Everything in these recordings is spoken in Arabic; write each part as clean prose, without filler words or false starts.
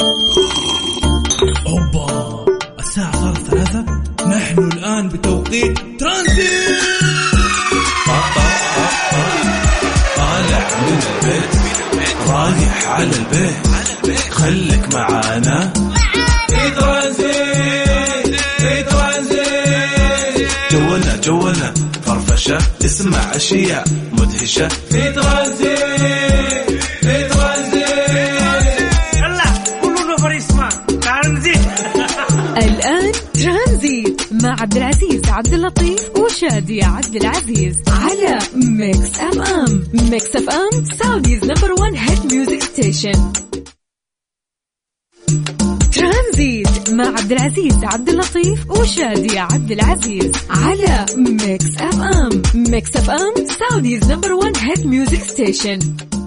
أوبا، الساعة صارت 3. نحن الآن بتوقيت ترانزيت. طالع من البيت رايح على البيت، خليك معانا في ترانزيت. في ترانزيت جولنا فرفشة، اسمع أشياء مدهشة في ترانزيت. في ترانزيت يلا كلنا فريسما ترانزيت. الآن ترانزيت مع عبد العزيز عبد اللطيف وشادية عبد العزيز على ميكس اف ام. ميكس اف ام سعوديز نمبر 1 هيت ميوزك ستيشن. ترانزيت مع عبد العزيز عبد اللطيف وشادية عبد العزيز على ميكس اف ام. ميكس اف ام سعوديز نمبر 1 هيت ميوزك ستيشن.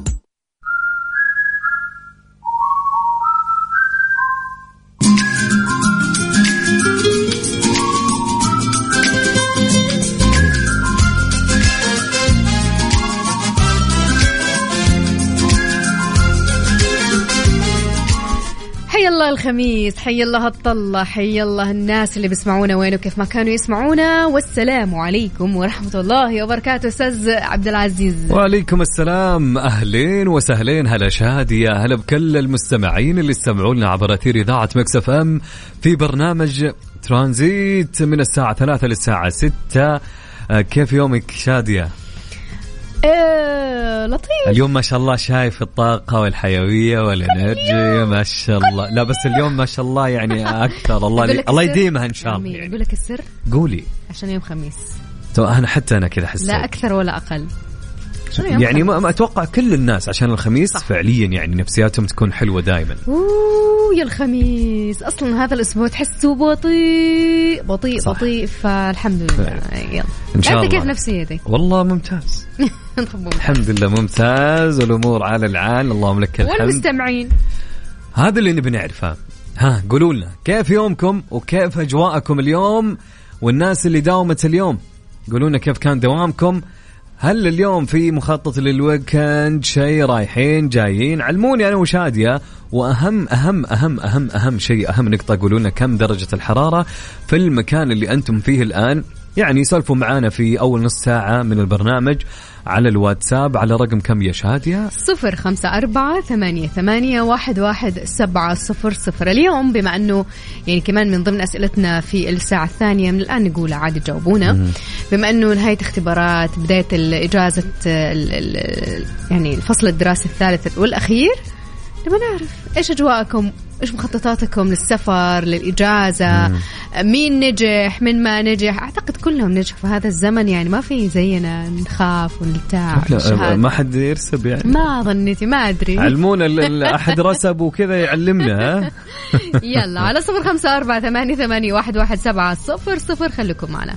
حي الله الخميس، حي الله الطلة، حي الله الناس اللي بيسمعونا وين وكيف ما كانوا يسمعونا. والسلام عليكم ورحمة الله وبركاته. أستاذ عبد العزيز. وعليكم السلام، أهلين وسهلين، هلا شادية، هلا بكل المستمعين اللي استمعونا عبر أثير إذاعة ميكس اف ام في برنامج ترانزيت من الساعة 3 للساعة 6. كيف يومك شادية؟ لطيف اليوم ما شاء الله، شايف الطاقة والحيوية والإنرجي ما شاء الله. لا بس اليوم ما شاء الله يعني أكثر. الله يديمها إن شاء الله. يعني. أقول لك السر، قولي. عشان يوم خميس. حتى أنا كذا حسيت، لا أكثر ولا أقل. يعني ما أتوقع كل الناس عشان الخميس صح. فعليا يعني نفسياتهم تكون حلوة دائما. يا الخميس أصلا هذا الأسبوع تحسه بطيء فالحمد لله. يلا إن شاء الله. أنت كيف نفسيتك؟ والله ممتاز. الحمد لله ممتاز، والأمور على العال، اللهم لك الحمد. والمستمعين هذا اللي نبي نعرفه. قولوا لنا كيف يومكم وكيف أجواءكم اليوم، والناس اللي داومت اليوم قولوا لنا كيف كان دوامكم. هل اليوم في مخطط للويكند، شيء رايحين جايين؟ علموني أنا وشادية. وأهم أهم أهم أهم أهم شيء، أهم نقطة، قولوا لنا كم درجة الحرارة في المكان اللي أنتم فيه الآن. يعني سولفوا معانا في أول نص ساعة من البرنامج على الواتساب على رقم كم يا شادية؟ 0548811700. اليوم بما أنه يعني كمان من ضمن أسئلتنا في الساعة الثانية من الآن نقول عادي تجاوبونا، بما أنه نهاية اختبارات، بداية الإجازة يعني الفصل الدراسي الثالث والأخير، نبغى نعرف إيش أجواءكم، إيش مخططاتكم للسفر، للإجازة، مين نجح من ما نجح. أعتقد كلهم نجحوا في هذا الزمن، يعني ما في زينا نخاف ونلتاع. ما حد يرسب يعني، ما ظنيتي، ما أدري. علمونا أحد رسب وكذا يعلمنا. يلا على 0548811700. خليكم معنا.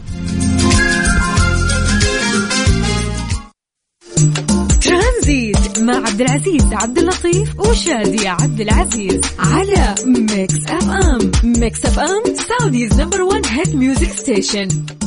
ترانزيت مع عبد العزيز عبد اللطيف وشادية عبد العزيز على ميكس اف ام. ميكس اف ام سعوديز نمبر 1 هيت ميوزك ستيشن.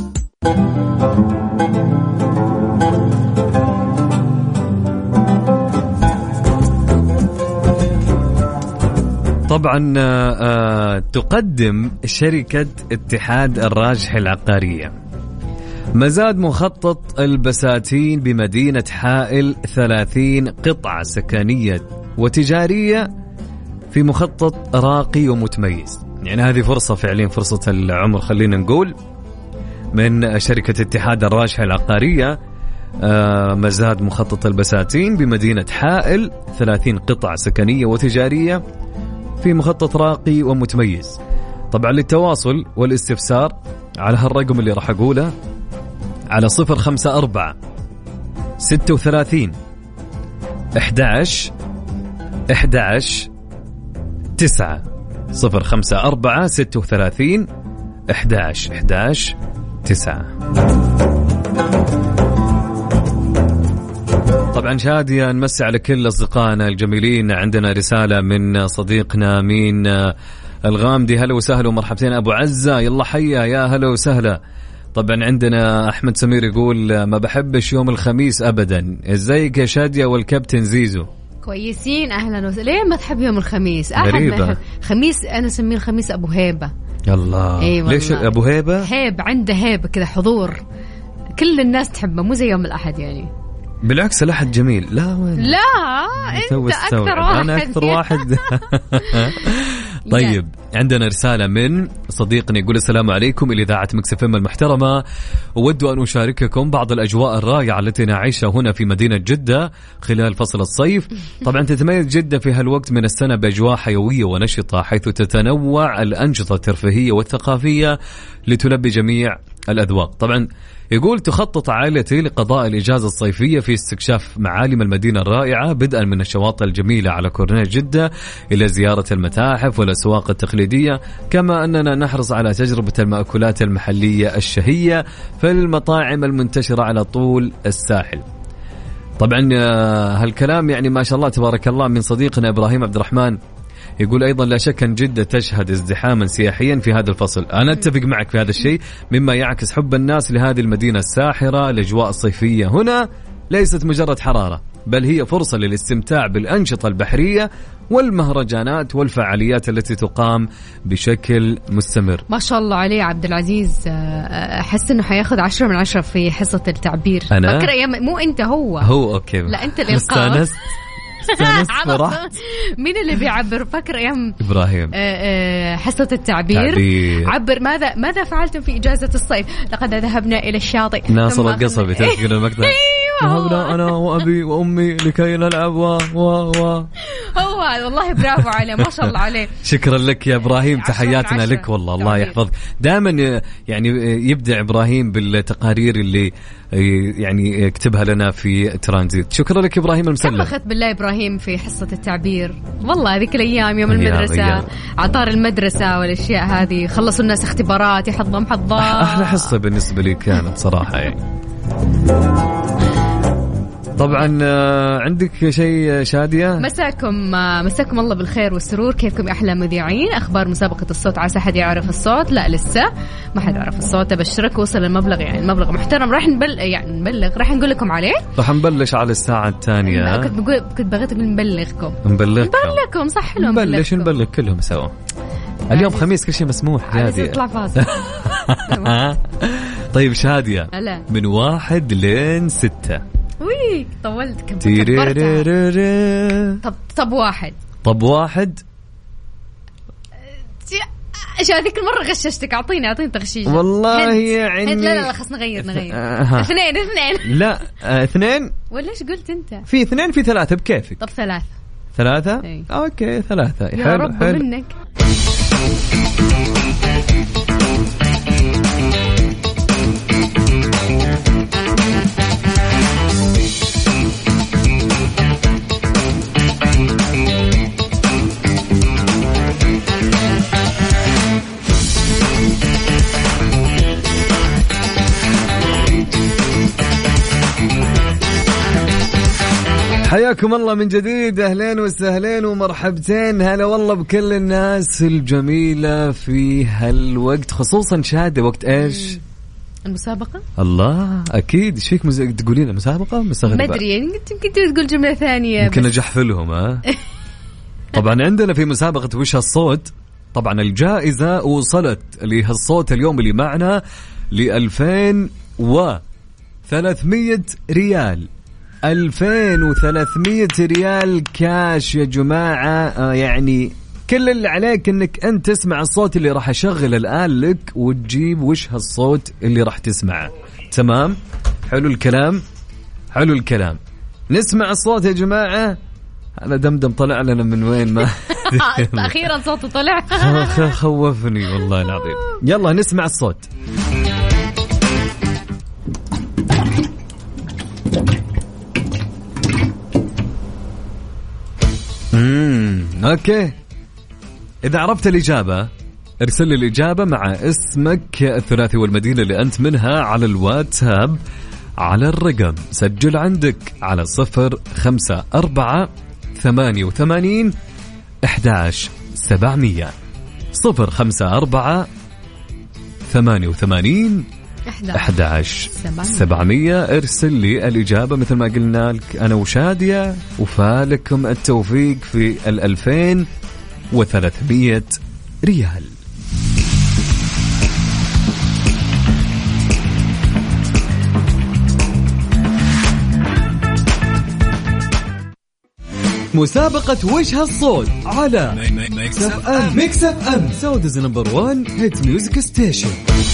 طبعا تقدم شركة اتحاد الراجحي العقارية مزاد مخطط البساتين بمدينة حائل 30 قطعة سكنية وتجارية في مخطط راقي ومتميز. يعني هذه فرصة فعليا، فرصة العمر خلينا نقول، من شركة اتحاد الراجحي العقارية. مزاد مخطط البساتين بمدينة حائل 30 قطعة سكنية وتجارية في مخطط راقي ومتميز. طبعا للتواصل والاستفسار على هالرقم اللي راح أقوله على 054 36 11 11 9 054 36 11 11 9. طبعا شادية نمسي على كل أصدقائنا الجميلين. عندنا رسالة من صديقنا مين الغامدي، هلا وسهلا ومرحبتين أبو عزة، يلا حيا يا هلا وسهلا. طبعا عندنا أحمد سمير يقول ما بحبش يوم الخميس أبدا، ازيك يا شادية والكابتن زيزو، كويسين أهلا وسهلا. ليه ما تحب يوم الخميس؟ غريبة. خميس أنا أسميه الخميس أبو هيبة. يلا ليش أبو هيبة؟ هيب، عنده هيبة كذا، حضور، كل الناس تحبه، مو زي يوم الأحد يعني. بالعكس الأحد جميل. لا وين؟ لا أنت أكثر واحد. أنا أكثر واحد. طيب عندنا رسالة من صديقنا يقول السلام عليكم إلى إذاعة مكس اف ام المحترمة، أود أن أشارككم بعض الأجواء الرائعة التي نعيشها هنا في مدينة جدة خلال فصل الصيف. طبعا تتميز جدة في هالوقت من السنة بأجواء حيوية ونشطة، حيث تتنوع الأنشطة الترفيهية والثقافية لتلبي جميع الأذواق. طبعا يقول تخطط عائلتي لقضاء الإجازة الصيفية في استكشاف معالم المدينة الرائعة، بدءا من الشواطئ الجميلة على كورنيش جدة إلى زيارة المتاحف والأسواق التقليدية، كما أننا نحرص على تجربة المأكولات المحلية الشهية في المطاعم المنتشرة على طول الساحل. طبعا هالكلام يعني ما شاء الله تبارك الله من صديقنا إبراهيم عبد الرحمن. يقول أيضا لا شك أن جدة تشهد ازدحاما سياحيا في هذا الفصل. أنا أتفق معك في هذا الشيء، مما يعكس حب الناس لهذه المدينة الساحرة. الأجواء الصيفية هنا ليست مجرد حرارة، بل هي فرصة للاستمتاع بالأنشطة البحرية والمهرجانات والفعاليات التي تقام بشكل مستمر. ما شاء الله عليه عبد العزيز، أحس إنه حياخد 10 من 10 في حصة التعبير. أنا فكر أيام، مو أنت، هو أوكي. لا أنت الإلقاء. استانست مين اللي بيعبر؟ فكر أيام إبراهيم. حصة التعبير. عبر ماذا فعلتم في إجازة الصيف؟ لقد ذهبنا إلى الشاطئ. ناصر القصبي تذكر المقطع. ذهبنا أنا وأبي وأمي لكي نلعب هو والله برافو عليه، ما شاء الله عليه. شكرا لك يا إبراهيم، تحياتنا لك والله. الله يحفظك دائما. يعني يبدع إبراهيم بالتقارير اللي يعني يكتبها لنا في ترانزيت. شكرا لك إبراهيم المسلم. أخذت بالله إبراهيم في حصة التعبير والله هذيك الأيام يوم المدرسة، عطار المدرسة والأشياء هذه، خلصوا الناس اختبارات، يحضم حضام. أحلى حصة بالنسبة لي كانت صراحة يعني. طبعا عندك شيء شادية؟ مساكم الله بالخير والسرور، كيفكم أحلى مذيعين؟ أخبار مسابقة الصوت، عسى حد يعرف الصوت؟ لا لسه ما حد يعرف الصوت. أبشرك وصل المبلغ، يعني المبلغ محترم، راح نبلغ، راح نقول لكم عليه. راح نبلش على الساعة الثانية. كنت بغيت أقول نبلغكم صح. حلو نبلغ كلهم سوا. اليوم خميس كل شيء مسموح. هذه تطلع فاصل. طيب شادية، من 1 لين 6. وي طولت طب واحد ايش هذيك المرة غششتك؟ اعطيني تغشيش والله يعني. لا خلص نغير. 2 لا 2 ولا ايش قلت انت؟ في 2 في 3 بكيفك. طب 3 اوكي 3 يا رب منك. حياكم الله من جديد، أهلين وسهلين ومرحبتين، هلا والله بكل الناس الجميلة في هالوقت، خصوصا شادة وقت إيش؟ المسابقة. الله أكيد. إيش فيك تقولين المسابقة؟ ما أدري يعني يمكن تقول جملة ثانية، يمكن نجح فيهم. طبعا عندنا في مسابقة وش هالصوت، طبعا الجائزة وصلت لهالصوت اليوم اللي معنا ل2300 ريال. 2300 ريال كاش يا جماعة. يعني كل اللي عليك انك انت تسمع الصوت اللي راح اشغل الآن لك وتجيب وش هالصوت اللي راح تسمعه. تمام؟ حلو الكلام. نسمع الصوت يا جماعة. أنا دمدم طلع لنا من وين ما أخيرا صوته طلع. خوفني والله العظيم. يلا نسمع الصوت. اوكي، اذا عرفت الاجابه ارسل لي الاجابه مع اسمك الثلاثي والمدينه اللي انت منها على الواتساب على الرقم. سجل عندك على 054 88 11700. 054 88 700. ارسل لي الإجابة مثل ما قلنا لك أنا وشادية، وفالكم التوفيق في 2300 ريال. مسابقة وجه الصوت على ميكس اف ام سعوديز نمبر 1 هيت ميوزك ستيشن.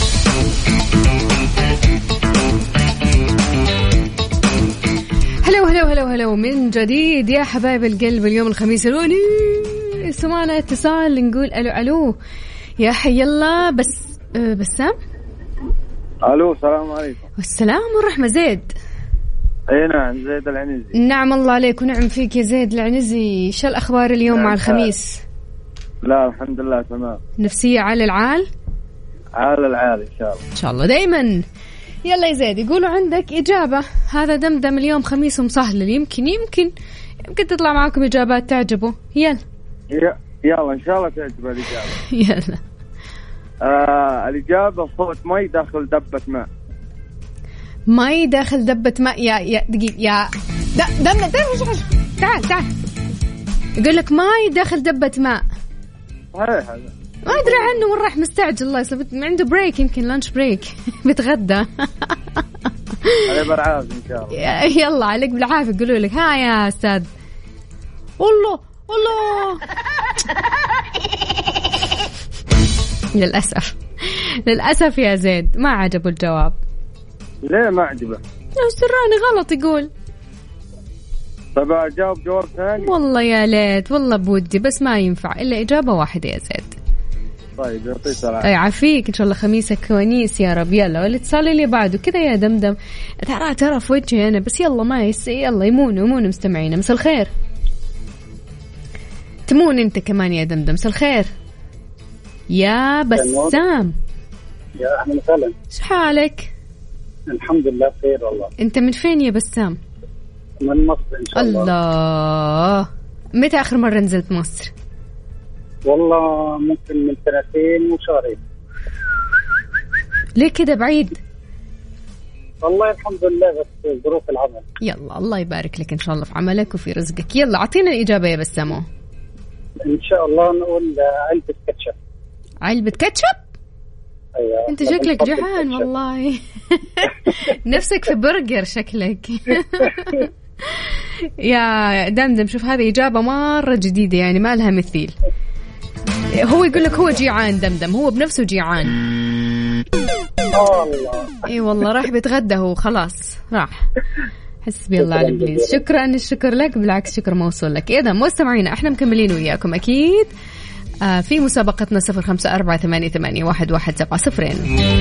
هلو من جديد يا حبايب القلب. اليوم الخميس الوني سمعنا اتصال نقول الو يا حي الله. بسام. الو السلام عليكم. والسلام والرحمة. زيد. اي نعم زيد العنزي. نعم الله عليك ونعم فيك يا زيد العنزي. شو الأخبار اليوم مع الخميس؟ لا الحمد لله تمام. نفسية عال العال؟ عال العال إن شاء الله. إن شاء الله دايما. يلا يا زيد يقولوا عندك إجابة. هذا دمدم اليوم خميس ومسهل. يمكن تطلع معكم إجابات تعجبه. يلا إن شاء الله تعجب الإجابة. يلا. الإجابة صوت مي داخل دبة ماء. ماي داخل دبة ماء. يا دقيق يا تعال يقول لك ماي داخل دبة ماء. صحيح هذا. ما أدري عنه وين راح مستعجل. الله يسلمك عنده بريك يمكن لانش بريك بتغدى. عليه بالعافية إن شاء الله. يلا عليك بالعافية. يقولوا لك ها يا أستاذ. والله للأسف يا زيد ما عجبه الجواب. ليه ما عجبه؟ سراني غلط يقول. طيب أجاوب جواب ثاني. والله يا ليت والله بودي بس ما ينفع إلا إجابة واحدة يا زيد. طيب يعطيك العافية. يعافيك إن شاء الله خميسك كوانيس يا رب. يلا والاتصال اللي بعده كذا يا دمدم. ترى في وجهي أنا بس يلا ما يلا يمونوا مستمعين. مساء الخير. تمون أنت كمان يا دمدم. مساء الخير يا بسام. يا أهلا وسهلا. شو حالك؟ الحمد لله بخير والله. أنت من فين يا بسام؟ من مصر إن شاء الله. الله. متى آخر مرة نزلت مصر؟ والله ممكن من 2 وشهرين. ليه كده بعيد؟ والله الحمد لله بس ظروف العمل. يلا الله يبارك لك إن شاء الله في عملك وفي رزقك. يلا أعطينا الإجابة يا بسامو. إن شاء الله نقول علبة كاتشب. علبة كاتشب؟ أيوة. أنت شكلك جوعان والله. نفسك في برجر شكلك. يا دمدم شوف هذه إجابة مرة جديدة يعني ما لها مثيل. هو يقول لك هو جيعان. دمدم هو بنفسه جيعان. الله. اي والله راح بيتغدى هو خلاص راح. حسبي الله على الإبليس. شكرا الشكر لك. بالعكس شكر موصول لك. إذا مستمعينا احنا مكملين وياكم أكيد في مسابقتنا 0548811170.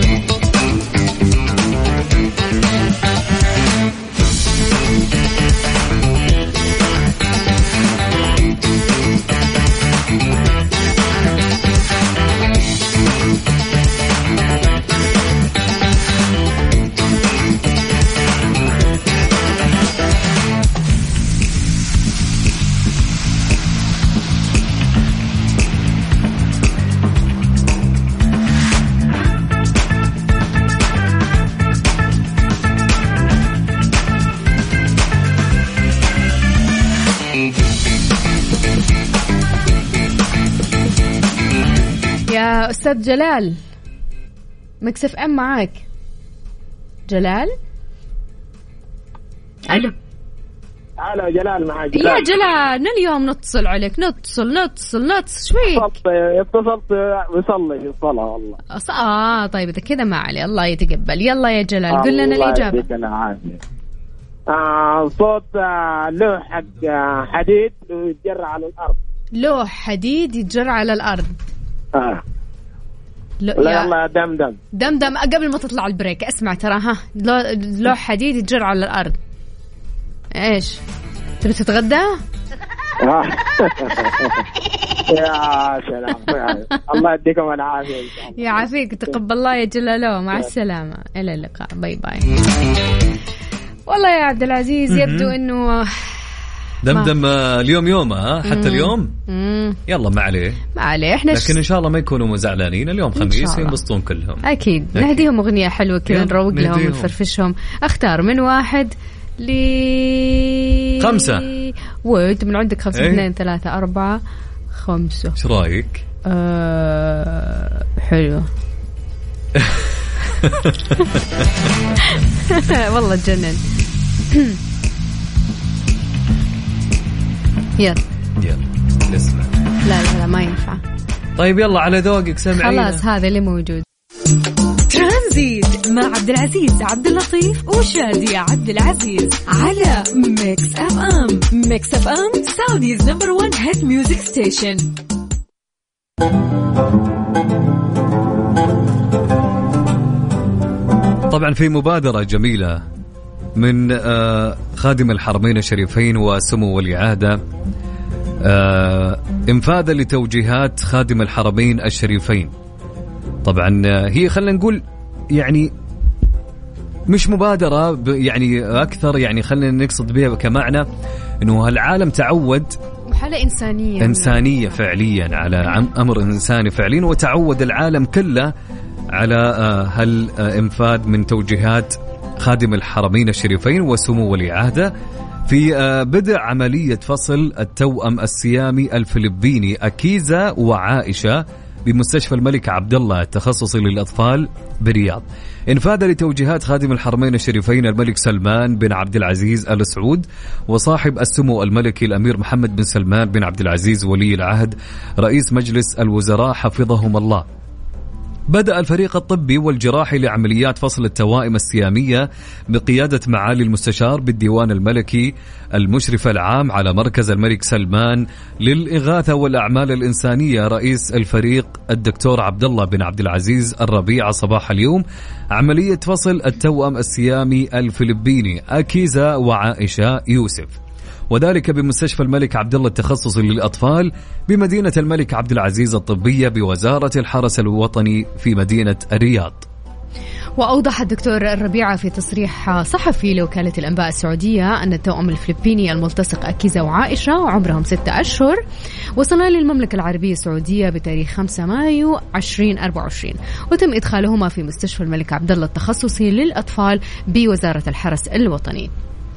يا أستاذ جلال مكسف أم معاك. جلال. ألو. هلا جلال معاك. يا جلال اليوم نتصل عليك نتصل شوي. اتصلت وصلي الصلاة والله. طيب إذا كذا ما علي الله يتقبل. يلا يا جلال قل لنا الإجابة. صوت لوح حديد يتجرى على الأرض. لوح حديد يتجرى على الأرض. لا يلا دمدم قبل ما تطلع البريك اسمع ترى ها لوح حديد يتجرى على الأرض. ايش تبي تتغدى؟ يا سلام. الله يديكم العافية. يعافيك تقبل الله يا جلالو. مع السلامة إلى اللقاء. باي باي. والله يا عبد العزيز يبدو انه دمدم اليوم يومه حتى اليوم. يلا ما عليه احنا لكن ان شاء الله ما يكونوا زعلانين. اليوم خميس ينبسطون كلهم اكيد. نهديهم اغنيه حلوه كذا نروق لهم ونفرفشهم. اختار من 1 ل 5 وانت من عندك 5 2 3 4 5. ايش رايك؟ حلو. والله تجنن. يلا نسمع. لا ما ينفع. طيب يلا على ذوقك سمعينا. خلاص هذا اللي موجود. ترانزيت مع عبد العزيز عبد اللطيف وشادي عبد العزيز على ميكس اف ام. ميكس اف ام سعوديز نمبر 1 هيت ميوزك ستيشن. طبعا في مبادرة جميلة من خادم الحرمين الشريفين وسمو ولي عهده انفاذا لتوجيهات خادم الحرمين الشريفين. طبعا هي خلينا نقول يعني مش مبادرة يعني أكثر يعني خلينا نقصد بها كمعنى إنه العالم تعود حالة إنسانية فعليا على أمر إنساني فعليا، وتعود العالم كله على هالإنفاذ من توجيهات خادم الحرمين الشريفين وسمو ولي عهده في بدء عملية فصل التوأم السيامي الفلبيني أكيزا وعائشة بمستشفى الملك عبد الله التخصصي للأطفال برياض، انفاذا لتوجيهات خادم الحرمين الشريفين الملك سلمان بن عبد العزيز آل سعود وصاحب السمو الملكي الأمير محمد بن سلمان بن عبد العزيز ولي العهد رئيس مجلس الوزراء حفظهم الله. بدأ الفريق الطبي والجراحي لعمليات فصل التوائم السيامية بقيادة معالي المستشار بالديوان الملكي المشرف العام على مركز الملك سلمان للإغاثة والأعمال الإنسانية رئيس الفريق الدكتور عبد الله بن عبد العزيز الربيع صباح اليوم عملية فصل التوأم السيامي الفلبيني أكيزا وعائشة يوسف، وذلك بمستشفى الملك عبد الله التخصصي للأطفال بمدينة الملك عبد العزيز الطبية بوزارة الحرس الوطني في مدينة الرياض. وأوضح الدكتور الربيعة في تصريح صحفي لوكالة الأنباء السعودية أن التوأم الفلبيني الملتصق أكيزا وعائشة وعمرهم 6 أشهر وصلا للمملكة العربية السعودية بتاريخ 5 مايو 2024، وتم إدخالهما في مستشفى الملك عبد الله التخصصي للأطفال بوزارة الحرس الوطني،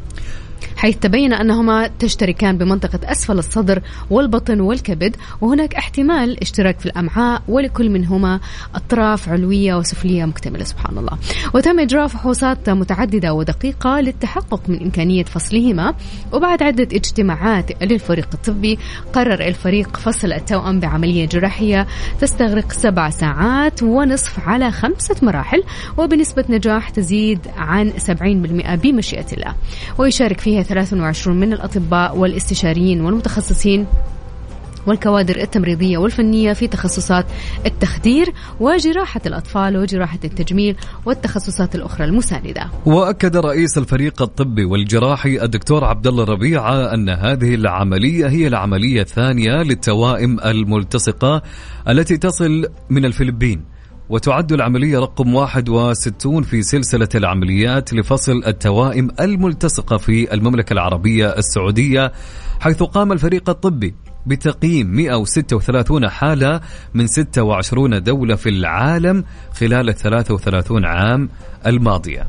حيث تبين أنهما تشتركان بمنطقة أسفل الصدر والبطن والكبد، وهناك احتمال اشتراك في الأمعاء، ولكل منهما أطراف علوية وسفلية مكتملة سبحان الله. وتم إجراء فحوصات متعددة ودقيقة للتحقق من إمكانية فصلهما، وبعد عدة اجتماعات للفريق الطبي قرر الفريق فصل التوأم بعملية جراحية تستغرق 7 ساعات ونصف على 5 مراحل وبنسبة نجاح تزيد عن 70% بمشيئة الله، ويشارك فيها 23 من الأطباء والاستشاريين والمتخصصين والكوادر التمريضية والفنية في تخصصات التخدير وجراحة الأطفال وجراحة التجميل والتخصصات الأخرى المساندة. وأكد رئيس الفريق الطبي والجراحي الدكتور عبد الله الربيعة أن هذه العملية هي العملية الثانية للتوائم الملتصقة التي تصل من الفلبين، وتعد العملية رقم 61 في سلسلة العمليات لفصل التوائم الملتصقة في المملكة العربية السعودية، حيث قام الفريق الطبي بتقييم 136 حالة من 26 دولة في العالم خلال 33 عام الماضية.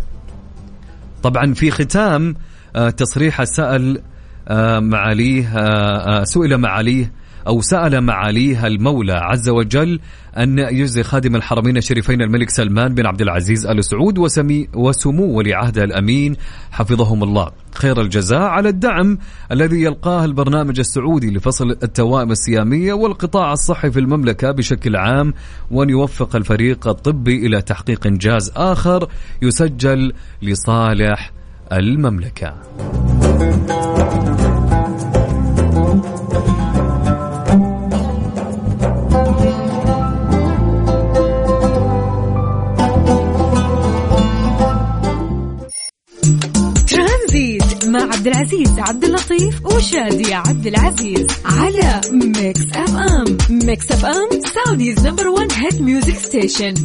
طبعا في ختام تصريح سأل معاليه المولى عز وجل أن يجزي خادم الحرمين الشريفين الملك سلمان بن عبد العزيز آل سعود وسمو ولي عهده الأمين حفظهم الله خير الجزاء على الدعم الذي يلقاه البرنامج السعودي لفصل التوائم السيامية والقطاع الصحي في المملكة بشكل عام، وأن يوفق الفريق الطبي إلى تحقيق إنجاز آخر يسجل لصالح المملكة. مع عبد العزيز عبد اللطيف وشادي عبد العزيز على ميكس اف ام. ميكس اف ام سعوديز نمبر 1 هيت ميوزك ستيشن.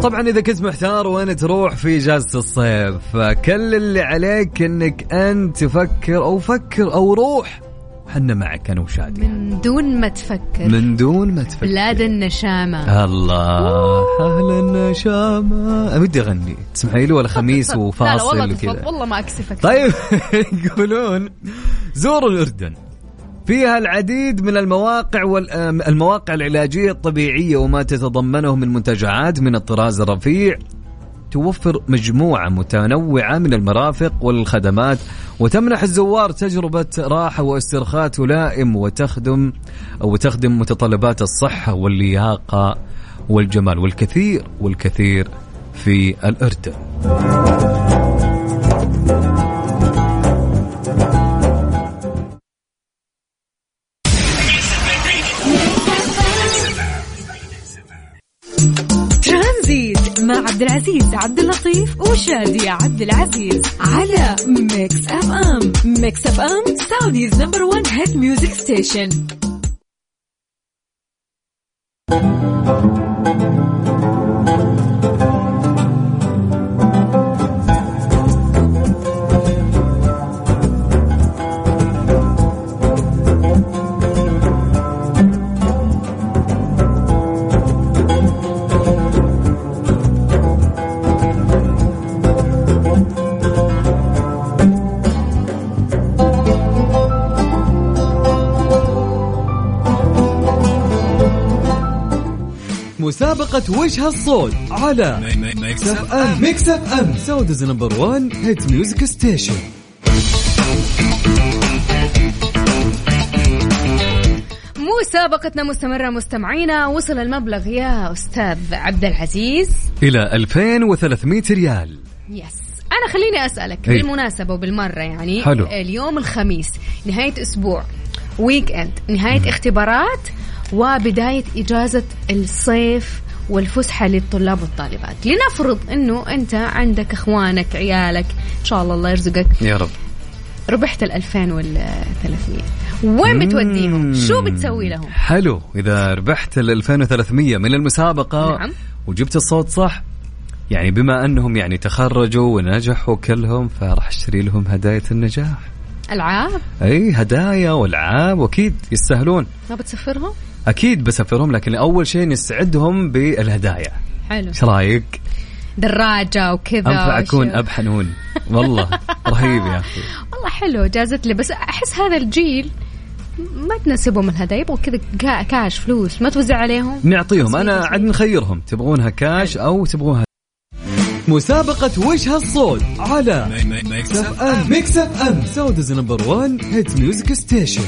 طبعا إذا كنت محتار وين تروح في إجازة الصيف، فكل اللي عليك إنك أنت تفكر أو روح، حنا معك أنا وشادي من دون ما تفكر بلاد النشامة. الله أهل النشامة. أودي أغني، تسمحي لي ولا خميس وفاصل وكذا؟ والله ما أكسفك. طيب يقولون زوروا الأردن، فيها العديد من المواقع العلاجية الطبيعية وما تتضمنه من منتجعات من الطراز الرفيع، توفر مجموعة متنوعة من المرافق والخدمات، وتمنح الزوار تجربة راحة واسترخاء تلائم وتخدم متطلبات الصحة واللياقة والجمال، والكثير في الأردن. ترانزيت مع عبد العزيز عبد اللطيف وشادي عبد العزيز على ميكس اف ام. ميكس اف ام سعوديز نمبر 1 هيت ميوزك ستيشن. مسابقة وجه الصوت على ميكس اف ام سعوديز نمبر 1 هيت ميوزك ستيشن. مسابقتنا مستمرة مستمعينا. وصل المبلغ يا أستاذ عبد العزيز إلى 2300 ريال. يس. أنا خليني أسألك بالمناسبة وبالمرة، يعني حلو. اليوم الخميس، نهاية أسبوع، ويك أند، نهاية اختبارات وبداية إجازة الصيف والفسحة للطلاب والطالبات. لنفرض أنه أنت عندك أخوانك عيالك إن شاء الله يرزقك يا رب، ربحت 2300، وين بتوديهم؟ شو بتسوي لهم؟ حلو. إذا ربحت 2300 من المسابقة، نعم، وجبت الصوت صح، يعني بما أنهم يعني تخرجوا ونجحوا كلهم، فراح اشتري لهم هدايا النجاح. ألعاب؟ أي هدايا والعاب، وأكيد يستاهلون. ما بتسفرهم؟ أكيد بسفرهم، لكن أول شيء نسعدهم بالهدايا. حلو. إيش رأيك؟ دراجة وكذا. أنفع أكون أبحنون والله. رهيب يا أخي والله. حلو جازت لي، بس أحس هذا الجيل ما تناسبهم الهدايا، يبغوا كذا كاش فلوس ما توزع عليهم، نعطيهم. أنا عاد نخيرهم، تبغونها كاش أو تبغونها. مسابقة وجه الصوت على ميكس اف ام سعوديز نمبر 1 هيت ميوزك ستيشن.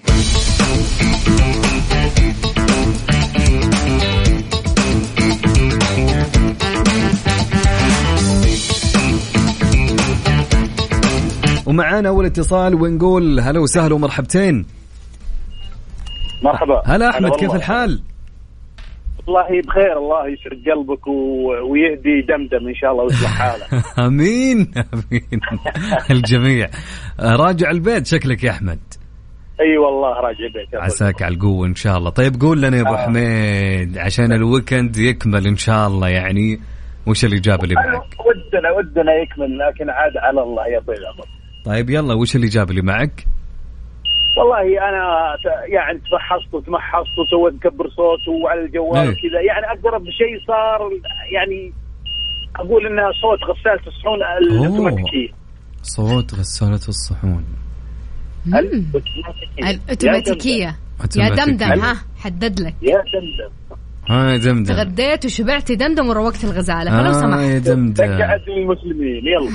ومعانا أول اتصال ونقول هلا وسهلا ومرحبتين. مرحبا. هلا أحمد، كيف الحال؟ والله بخير، الله يسعد قلبك ويهدي دمدم إن شاء الله ويصلح حاله. أمين أمين. الجميع. راجع البيت شكلك يا أحمد. أي والله راجع البيت. عساك على القوة إن شاء الله. طيب قول لنا يا أبو حميد، عشان الويكند يكمل إن شاء الله، يعني وش اللي جاب اللي معك؟ ودنا يكمل، لكن عاد على الله يا طويل العمر. طيب يلا، وش اللي جاب اللي معك؟ والله أنا يعني تمحصت وسويت مكبر صوت وعلى الجوال كذا، يعني أقرب شيء صار يعني أقول إنها صوت غسالة الصحون الأوتوماتيكية. صوت غسالة الصحون الأوتوماتيكية. يا دمدم، ها حدد لك يا دمدم. ها يا دمدم، تغديت وشبعت دمدم وروقت الغزالة، فلو سمحت يا دمدم دقعت المسلمين يلا.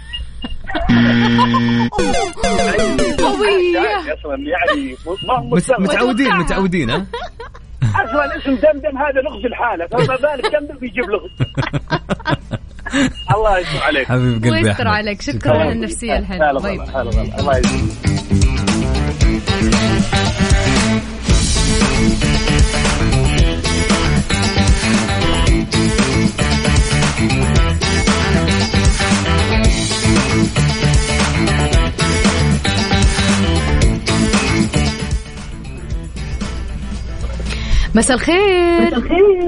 يعني متعودين ها. اصلا اسم دمدم هذا لغز الحاله، فما بالك دمدم بيجيب لغز. الله يستر عليك حبيب قلبي، ويستر عليك. شكرا على النفسيه الحلوه. الله يسلمك. مساء الخير.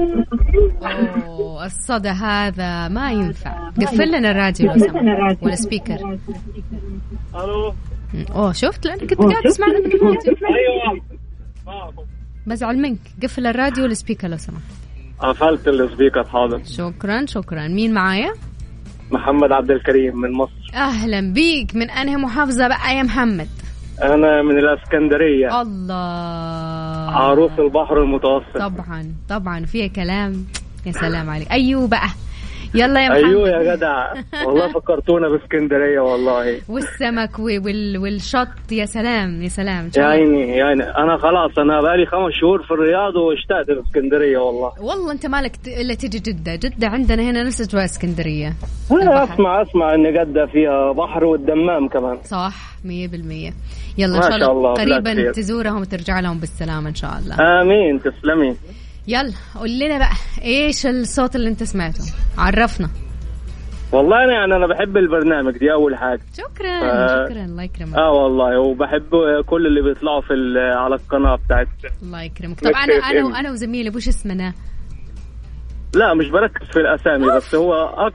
أوه الصدى هذا ما ينفع. قفل لنا الراديو ولا سبيكر. الو. اوه شفت لأنك كنت قاعد تسمعنا من الراديو. ايوه بزعل منك. قفل الراديو والسبيكر لو سمحت. قفلت السبيكر. حاضر. شكرا. مين معايا؟ محمد عبد الكريم من مصر. أهلا بيك. من أنهي محافظة بقى يا محمد؟ انا من الاسكندريه. الله. عروس البحر المتوسط. طبعا فيها كلام. يا سلام عليك. أيوه بقى يلا يا محمد. ايوه يا جدع والله فكرتونا باسكندريه والله. والسمك والشط. يا سلام يعني انا خلاص انا بقالي 5 شهور في الرياض واشتقت لاسكندريه والله. انت مالك الا تجي جده عندنا هنا نفس اجواء اسكندريه. انا اسمع ان جده فيها بحر والدمام كمان. صح 100%. يلا ان شاء الله قريبا تزورهم وترجع لهم بالسلامه ان شاء الله. امين. تسلمي. يلا قول لنا بقى ايش الصوت اللي انت سمعته؟ عرفنا. والله انا بحب البرنامج دي اول حاجه. شكرا الله يكرمك. والله وبحب كل اللي بيطلعوا على القناه بتاعت. الله يكرمك. طب انا وزميلي وش اسمنا؟ لا مش بركز في الاسامي بس هو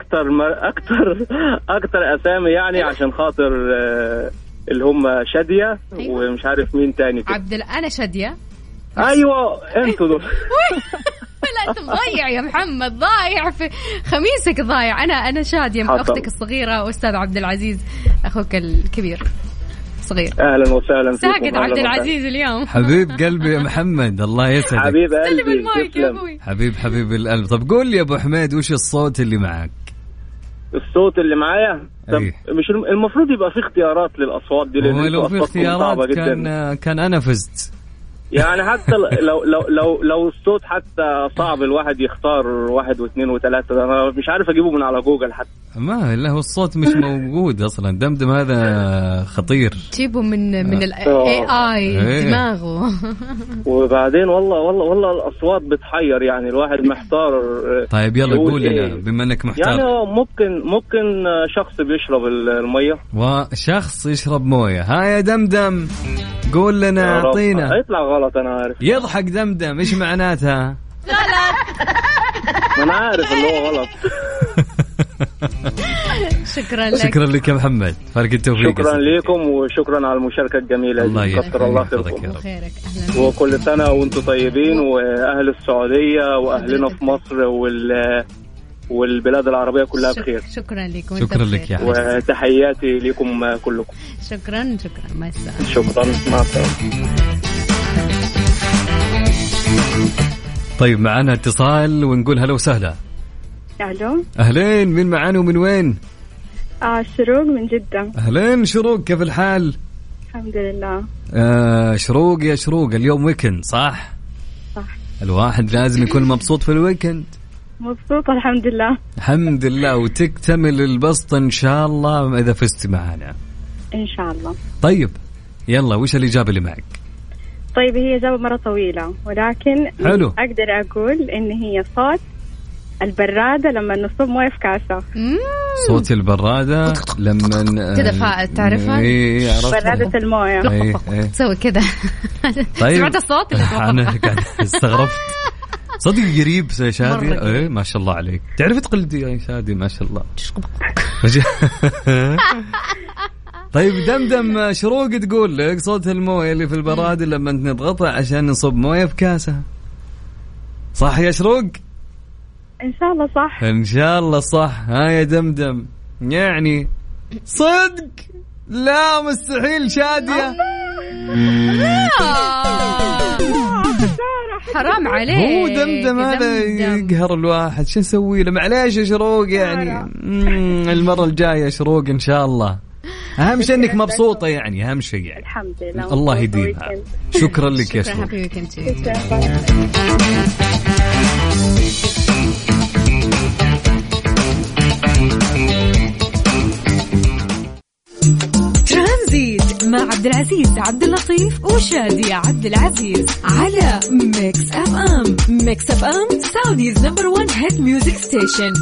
اكتر اسامي يعني عشان خاطر اللي هم شاديه. أيوة. ومش عارف مين تاني كده. انا شاديه. ايوه انتوا دول. لا انت ضايع يا محمد. ضايع في خميسك. ضايع. انا شاديه من اختك الصغيره واستاذ عبد العزيز اخوك الكبير صغير. اهلا وسهلا فيكم. ساقط عبد العزيز اليوم. حبيب قلبي يا محمد الله يسعدك. حبيب قلبي. المايك يا ابوي. حبيب القلب. طب قول لي يا ابو حميد وش الصوت اللي معك؟ الصوت اللي معايا مش المفروض يبقى في اختيارات للاصوات دي؟ لو في اختيارات كان انا فزت يعني. حتى لو الصوت حتى صعب الواحد يختار 1 و2 و3. انا مش عارف اجيبه من على جوجل حتى. ما لا هو الصوت مش موجود اصلا. دمدم هذا خطير. جيبه من الاي دماغه. وبعدين والله الاصوات بتحير يعني. الواحد محتار. طيب يلا قول لنا بما انك محتار. يعني ممكن شخص بيشرب الميه وشخص يشرب مويه. ها يا دمدم قول لنا اعطينا. هيطلع غلط انا عارف. يضحك دمدم ايش معناتها؟ انا عارف اللي هو غلط. شكرا لك يا محمد. فرق التوفيق. شكرا لكم وشكرا على المشاركة الجميلة. الله كثر الله خيركم. وكل سنة وانتم طيبين. وأهل السعودية وأهلنا في مصر والبلاد العربية كلها بخير. شكرا لكم. شكرا لك يا حبيبي. وتحياتي لكم كلكم. شكرا مع السلامة. شكرا مع السلامة. طيب معنا اتصال ونقول هلا وسهلا. الو. اهلين. مين معانا ومن وين؟ شروق من جدة. اهلين شروق كيف الحال؟ الحمد لله. شروق يا شروق اليوم ويكند صح؟ الواحد لازم يكون مبسوط في الويكند. مبسوطة الحمد لله. وتكتمل البسطة إن شاء الله إذا فزت معنا إن شاء الله. طيب يلا وش الإجابة اللي معك؟ طيب هي إجابة مرة طويلة ولكن حلو. أقدر أقول إن هي صوت البرادة لما نصب موية في كاسة. صوت البرادة لما كذا تعرفها؟ برادة الموية. تسوي كذا. طيب. سمعت الصوت اللي أنا قاعد استغربت. صدق قريب شادي. ايه ما شاء الله عليك. تعرفي تقلدي يا شادي ما شاء الله. طيب دمدم شروق تقول لك صوت المويه اللي في البراد لما نضغطها عشان نصب مويه في كاسه. صح يا شروق؟ ان شاء الله صح. ان شاء الله صح. ها يا دمدم يعني صدق؟ لا مستحيل شادية. حرام عليك. هو دمدم هذا يقهر الواحد. شو نسوي له؟ معليش يا شروق يعني المرة الجاية شروق إن شاء الله. أهم شيء إنك مبسوطة يعني. أهم شيء يعني. الحمد لله. الله يديمها. شكرا لك يا شروق. ترانزيت مع عبد العزيز عبد اللطيف وشادي عبد العزيز على ميكس اف ام. ميكس اف ام سعوديز نمبر 1 هيت ميوزك ستيشن.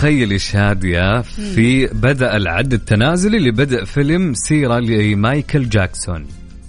تخيل شادية في بدأ العد التنازلي لبدء فيلم سيرة لمايكل جاكسون.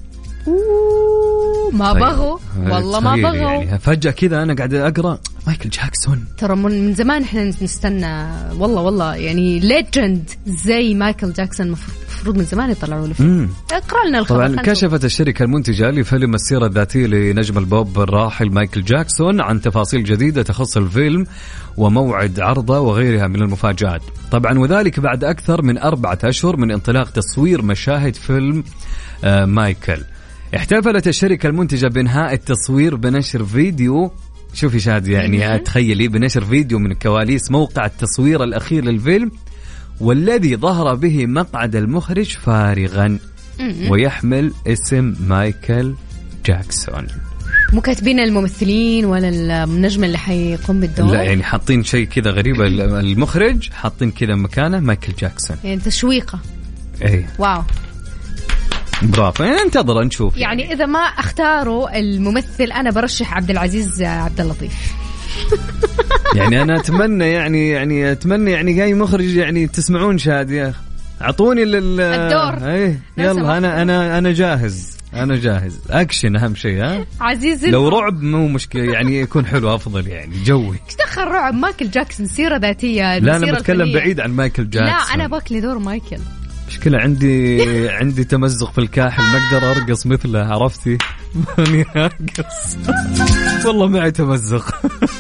ما بغوا والله ما بغوا يعني فجأة كذا أنا قاعد أقرأ مايكل جاكسون. ترى من زمان إحنا نستنى والله يعني ليجند زي مايكل جاكسون مفروض من زمان يطلعوا له فيلم. اقرأ لنا الخبر. طبعا كشفت الشركة المنتجة لفيلم السيرة الذاتية لنجم البوب الراحل مايكل جاكسون عن تفاصيل جديدة تخص الفيلم وموعد عرضه وغيرها من المفاجآت. طبعا وذلك بعد أكثر من 4 أشهر من انطلاق تصوير مشاهد فيلم مايكل. احتفلت الشركة المنتجة بإنهاء التصوير بنشر فيديو. شوفي شادي يعني تخيلي بنشر فيديو من كواليس موقع التصوير الأخير للفيلم والذي ظهر به مقعد المخرج فارغا ويحمل اسم مايكل جاكسون. مو كاتبين الممثلين ولا النجم اللي حيقوم بالدور؟ لا يعني حاطين شيء كذا غريب. المخرج حاطين كذا مكانه مايكل جاكسون يعني تشويقة. اي واو برافو. ننتظر نشوف يعني إذا ما اختاروا الممثل أنا برشح عبد العزيز عبد اللطيف. يعني أنا أتمنى يعني جاي مخرج يعني تسمعون شادية أعطوني الدور. ايه يلا أنا جاهز. أكشن أهم شيء. ها عزيز لو رعب مو مشكلة يعني يكون حلو أفضل يعني جوي. ايش دخل رعب؟ مايكل جاكسون سيرة ذاتية. لا أنا بتكلم بعيد عن مايكل جاكسون. لا أنا باكلي دور مايكل. مشكلة عندي تمزق في الكاحل ما أقدر أرقص مثله. عرفتي ماني أرقص والله معي تمزق.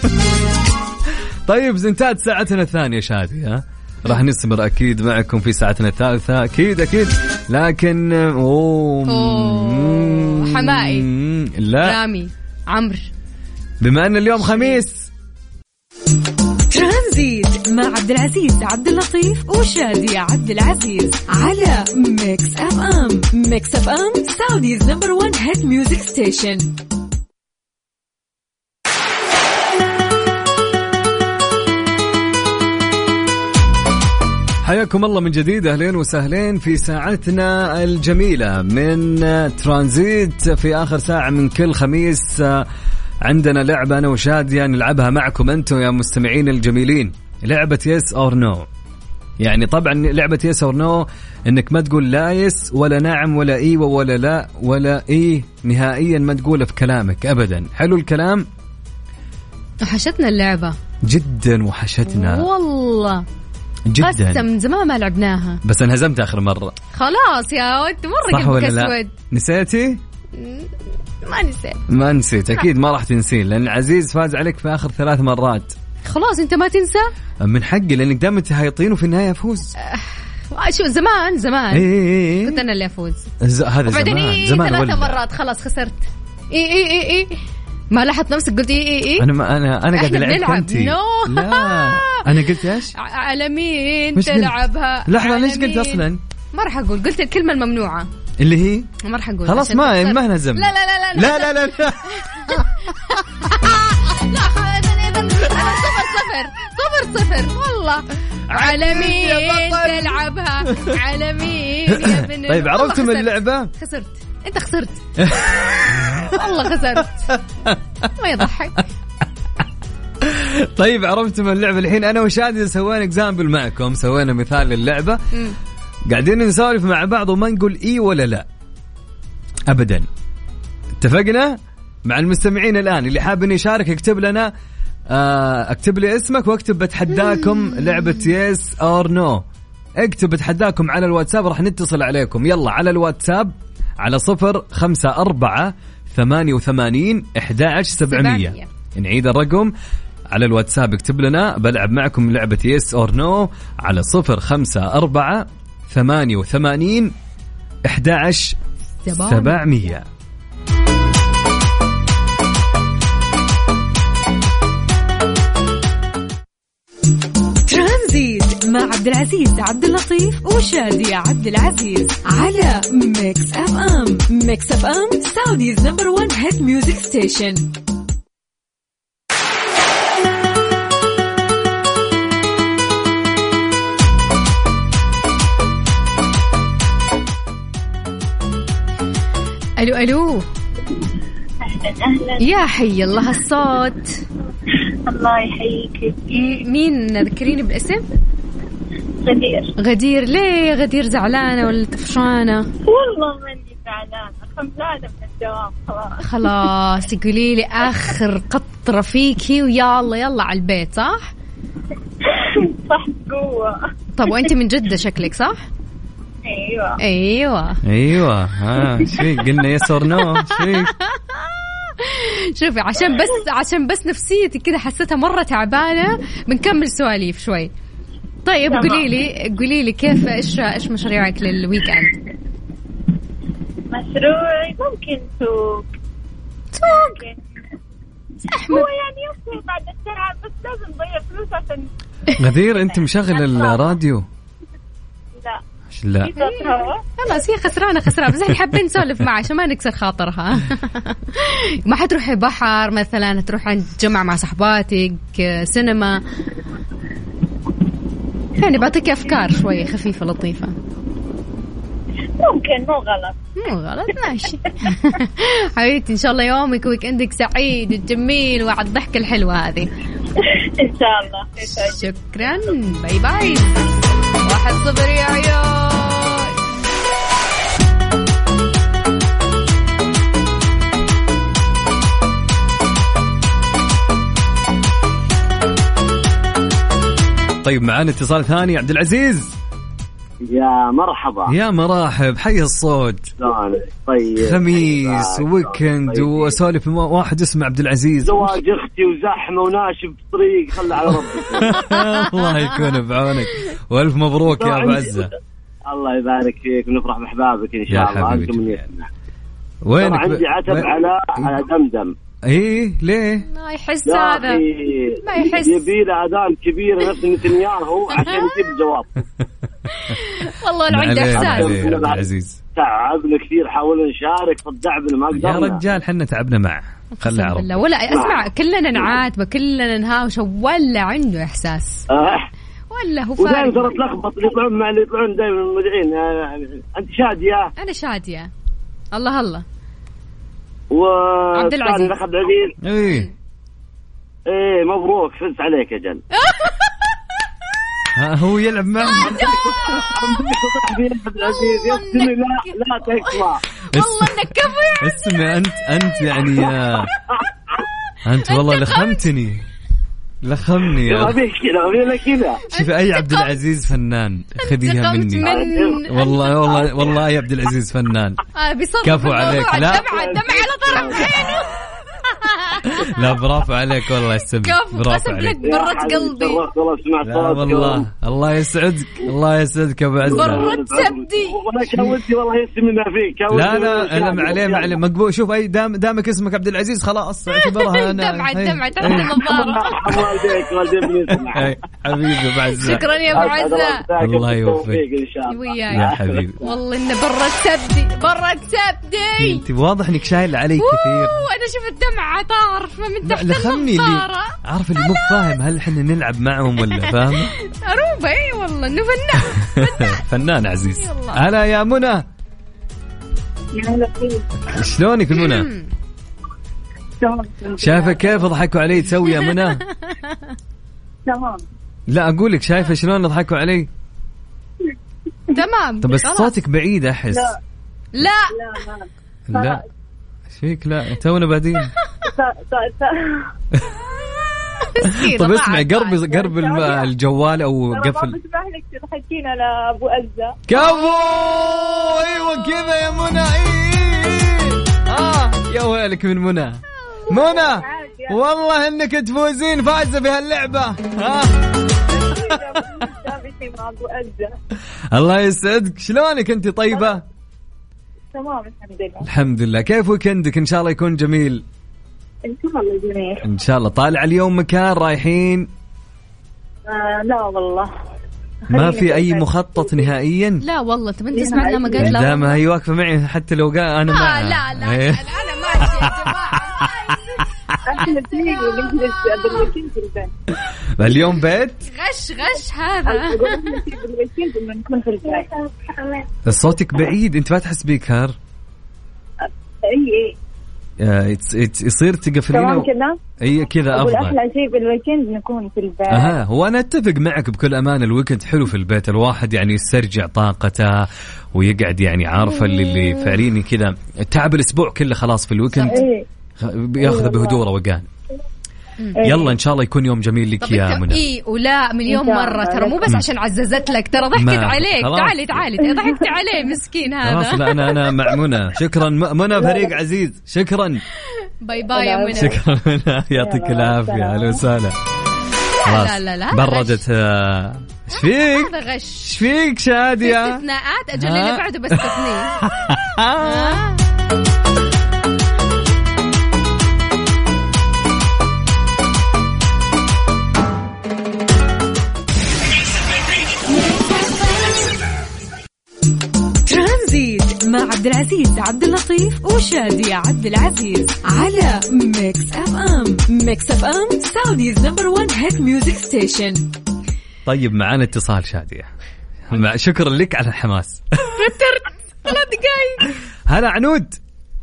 طيب زنتات ساعتنا الثانية شادي. راح نستمر أكيد معكم في ساعتنا الثالثة أكيد لكن حمائي لا رامي عمرو بما أن اليوم خميس. ترانزيت مع عبد العزيز عبد اللطيف وشادية عبد العزيز على ميكس اف ام. ميكس اف ام سعوديز نمبر 1 هيت ميوزك ستيشن. حياكم الله من جديد. أهلين وسهلين في ساعتنا الجميلة من ترانزيت في آخر ساعة من كل خميس. عندنا لعبة أنا وشادية نلعبها معكم أنتم يا مستمعين الجميلين. لعبة يس أور نو. يعني طبعا لعبة يس أور نو إنك ما تقول لا يس ولا نعم ولا إيوة ولا لا ولا إيه نهائيا ما تقوله في كلامك أبدا. حلو الكلام. وحشتنا اللعبة جدا وحشتنا والله جدا. قسم زمان ما لعبناها بس انهزمت آخر مرة. خلاص يا ود مرة قلبك أسود. نسيتي؟ ما نسيت أكيد ما راح تنسين لأن عزيز فاز عليك في آخر 3 مرات. خلاص أنت ما تنسى من حقي لأنك دائما تهيطين وفي النهاية أفوز. شو زمان إيه. كنت أنا اللي أفوز. هذا زمان 3 مرات خلاص خسرت. إيه ما لاحظت نفسك قلت إيه أنا قاعد ألعب كنتي. لا أنا قلت إيش على مين تلعبها. لحظة ليش قلت أصلا ما راح أقول. قلت الكلمة الممنوعة اللي هي ما راح أقول. خلاص ما نهزم. لا لا صفر والله. على مين تلعبها على مين يا بني. طيب عرفتم اللعبة؟ خسرت. أنت خسرت والله خسرت. ما يضحك. طيب عرفتم اللعبة الحين. أنا وشادي سوينا إكزامبل معكم. سوينا مثال للعبة. قاعدين نسولف مع بعض وما نقول إيه ولا لا أبدا. اتفقنا مع المستمعين الآن. اللي حاب يشارك يكتب لنا اكتب لي اسمك واكتب بتحداكم لعبة يس أور نو. اكتب بتحداكم على الواتساب راح نتصل عليكم. يلا على الواتساب على 054-88-11-700. نعيد الرقم على الواتساب. اكتب لنا بلعب معكم لعبة يس أور نو على 054-88-11-700. ترانزيت مع عبد العزيز عبد اللطيف وشادية عبد العزيز على ميكس اف ام. ميكس اف ام سعوديز نمبر 1 هيت ميوزك ستيشن. الو أهلا. يا حي الله الصوت. الله يحييك. مين ذكريني بالاسم؟ غدير. غدير. ليه غدير زعلانة ولا طفشانة؟ والله ماني زعلانة، خملانة من الدوام خلاص. يقولي لي آخر قطرة فيكي ويا الله يلا على البيت، صح؟ صح قوة. طب وأنت من جدة شكلك، صح؟ أيوة. ها شيء قلنا يس اور نو شيء. شوفي عشان بس نفسيتي كده حسيتها مرة تعبانة، بنكمل سواليف شوي. طيب قولي لي كيف ايش مشاريعك للويك اند؟ مشروعي ممكن سوق. هو يعني يوصل بعد الساعة، بس لازم نضيع فلوس عشان. غدير انت مشغل الراديو؟ لا خلاص هي خسرانة بس احنا حابين نسولف معها عشان ما نكسر خاطرها. ما حتروحي بحر مثلا، تروح عند جمعة مع صحباتك، سينما، يعني بعطيك أفكار شوية خفيفة لطيفة. ممكن، مو غلط ماشي. حبيبتي إن شاء الله يومك ويكندك سعيد وجميل وعلى الضحكة الحلوة هذه إن شاء الله. شكرا، باي باي. 1-0 يا عيال. طيب معانا اتصال ثاني. عبد العزيز، يا مرحبا. يا مرحب، حي الصوت. طيب خميس وويكند واسولف واحد اسمه عبد العزيز. زواج اختي وزحمه وناشف بالطريق، خلى على ربك. الله يكون بعونك، والف مبروك يا ابو عزه. الله يبارك فيك، ونفرح باحبابك ان شاء الله. انتم من يسمع. وينك؟ عندي عتب على دمدم. ايه ليه؟ ما يحس هذا، ما يحس. يبي له اذان كبيره نفس نتنياهو عشان يجيب الجواب. والله انا عندي احساس. عبد العزيز تعبنا كثير، حاولنا نشارك صدعنا ما قدرنا. يا رجال حنا تعبنا معه، خلى عرب. ولا اسمع، كلنا نعاتبه، كلنا نهاوش، ولا عنده احساس. ولا هو فاهم. ودائما ترى تلخبط، اللي يطلعون مع اللي يطلعون دائما المذيعين. انت شاديه؟ انا شاديه. الله عبد العزيز. عبد العزيز. ايه مبروك، فزت عليك يا جل. هو يلعب معه. عبد العزيز يسمي. لا تسمع والله انك كفو. اسمع انت يعني انت والله لخمتني يا كذا. شوفي اي عبد العزيز فنان، خذيها مني. والله يا عبد العزيز فنان. كفو عليك. لا الدمع على طرف عينه. لا برافو عليك والله يستمر. برافو عليك، برة قلبي. والله الله يسعدك، الله يسعدك يا ابو عزة. برة سبدي. وانا كودي والله يسمنا فيك. لا انا عليه مقبول. شوف اي دامك اسمك عبد العزيز خلاص اعتبرها انا. دمعة تحت النظارة. حبيبي ابو عزة. شكرا يا ابو عزة، الله يوفقك ان شاء الله يا حبيبي. والله انه برة سبدي. انت واضح انك شايل علي كثير. وانا شفت دمعة طارف من تحت النظارة. عارف اللي مو فاهم هل احنا نلعب معهم ولا فاهم. أروبة. اي والله انه فنان. فنان عزيز. هلا يا منى. شلونك منى؟ شايفه كيف ضحكوا علي تسوي يا منى؟ تمام. لا اقول لك شايفه شلون ضحكوا علي؟ تمام. طب بس صوتك بعيد احس. لا فيك. لا تونا بعدين. طب اسمع، قرب الجوال او قفل. بسمح لك تحكينا لابو عزة. كفو. ايوه كذا يا منى. يا ويلك من منى. والله انك تفوزين فايزه بهاللعبه. الله يسعدك. شلونك انت؟ طيبه؟ تمام الحمد لله. الحمد لله. كيف ويكندك؟ ان شاء الله يكون جميل. ان شاء الله جميل. ان شاء الله. طالع اليوم مكان رايحين؟ لا والله ما في اي مخطط نهائيا. لا والله. طب انت اسمع لما قال لا. لا ما هي واقفه معي حتى لو قال انا معها. لا انا ماشي يا جماعه. اليوم بيت غش هذا. صوتك بعيد، انت ما تحس بيه كار. اي يصير تقفلينه كذا. اي كذا افضل. احلى شيء بالويكند نكون في البيت. هو انا اتفق معك بكل امانه، الويكند حلو في البيت، الواحد يعني يسترجع طاقته ويقعد يعني عارفه اللي فعليني كذا تعب الاسبوع كله خلاص في الويكند بياخذه بهدوء روقان. يلا ان شاء الله يكون يوم جميل لك يا منى. ولا مليون مره ترى مو بس عشان عززت لك، ترى ضحكت عليك. تعالي ضحكت عليه مسكين هذا. خلاص لا انا مع منى. شكرا منى فريق عزيز، شكرا. باي باي يا منى. شكرا منى، يعطيك العافيه. اهلا وسهلا. لا بردت. ايش فيك؟ هذا غش. ايش فيك شاديه؟ استثناءات اجل اللي بعده بستثنيه. ترانزيت مع عبد العزيز عبد اللطيف وشادية عبد العزيز على ميكس اف ام. ميكس اف ام سعوديز نمبر 1 هيت ميوزك ستيشن. طيب معانا اتصال شادية. شكرا لك على الحماس. توترت 3 دقايق. هلا عنود.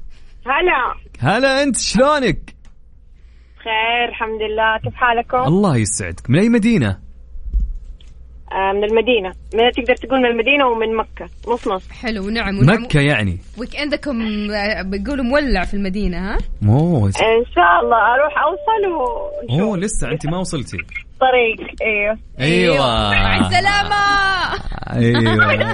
هلا انت شلونك؟ خير الحمد لله، كيف حالكم؟ الله يسعدك. من اي مدينة؟ من المدينة، تقدر تقول من المدينة ومن مكة، نص. حلو. ونعم. مكة يعني ويك اندكم بيقولوا مولع في المدينة. ها ان شاء الله اروح اوصل ونشوف. لسه انت ما وصلتي طريق. ايوه مع السلامة. ايوه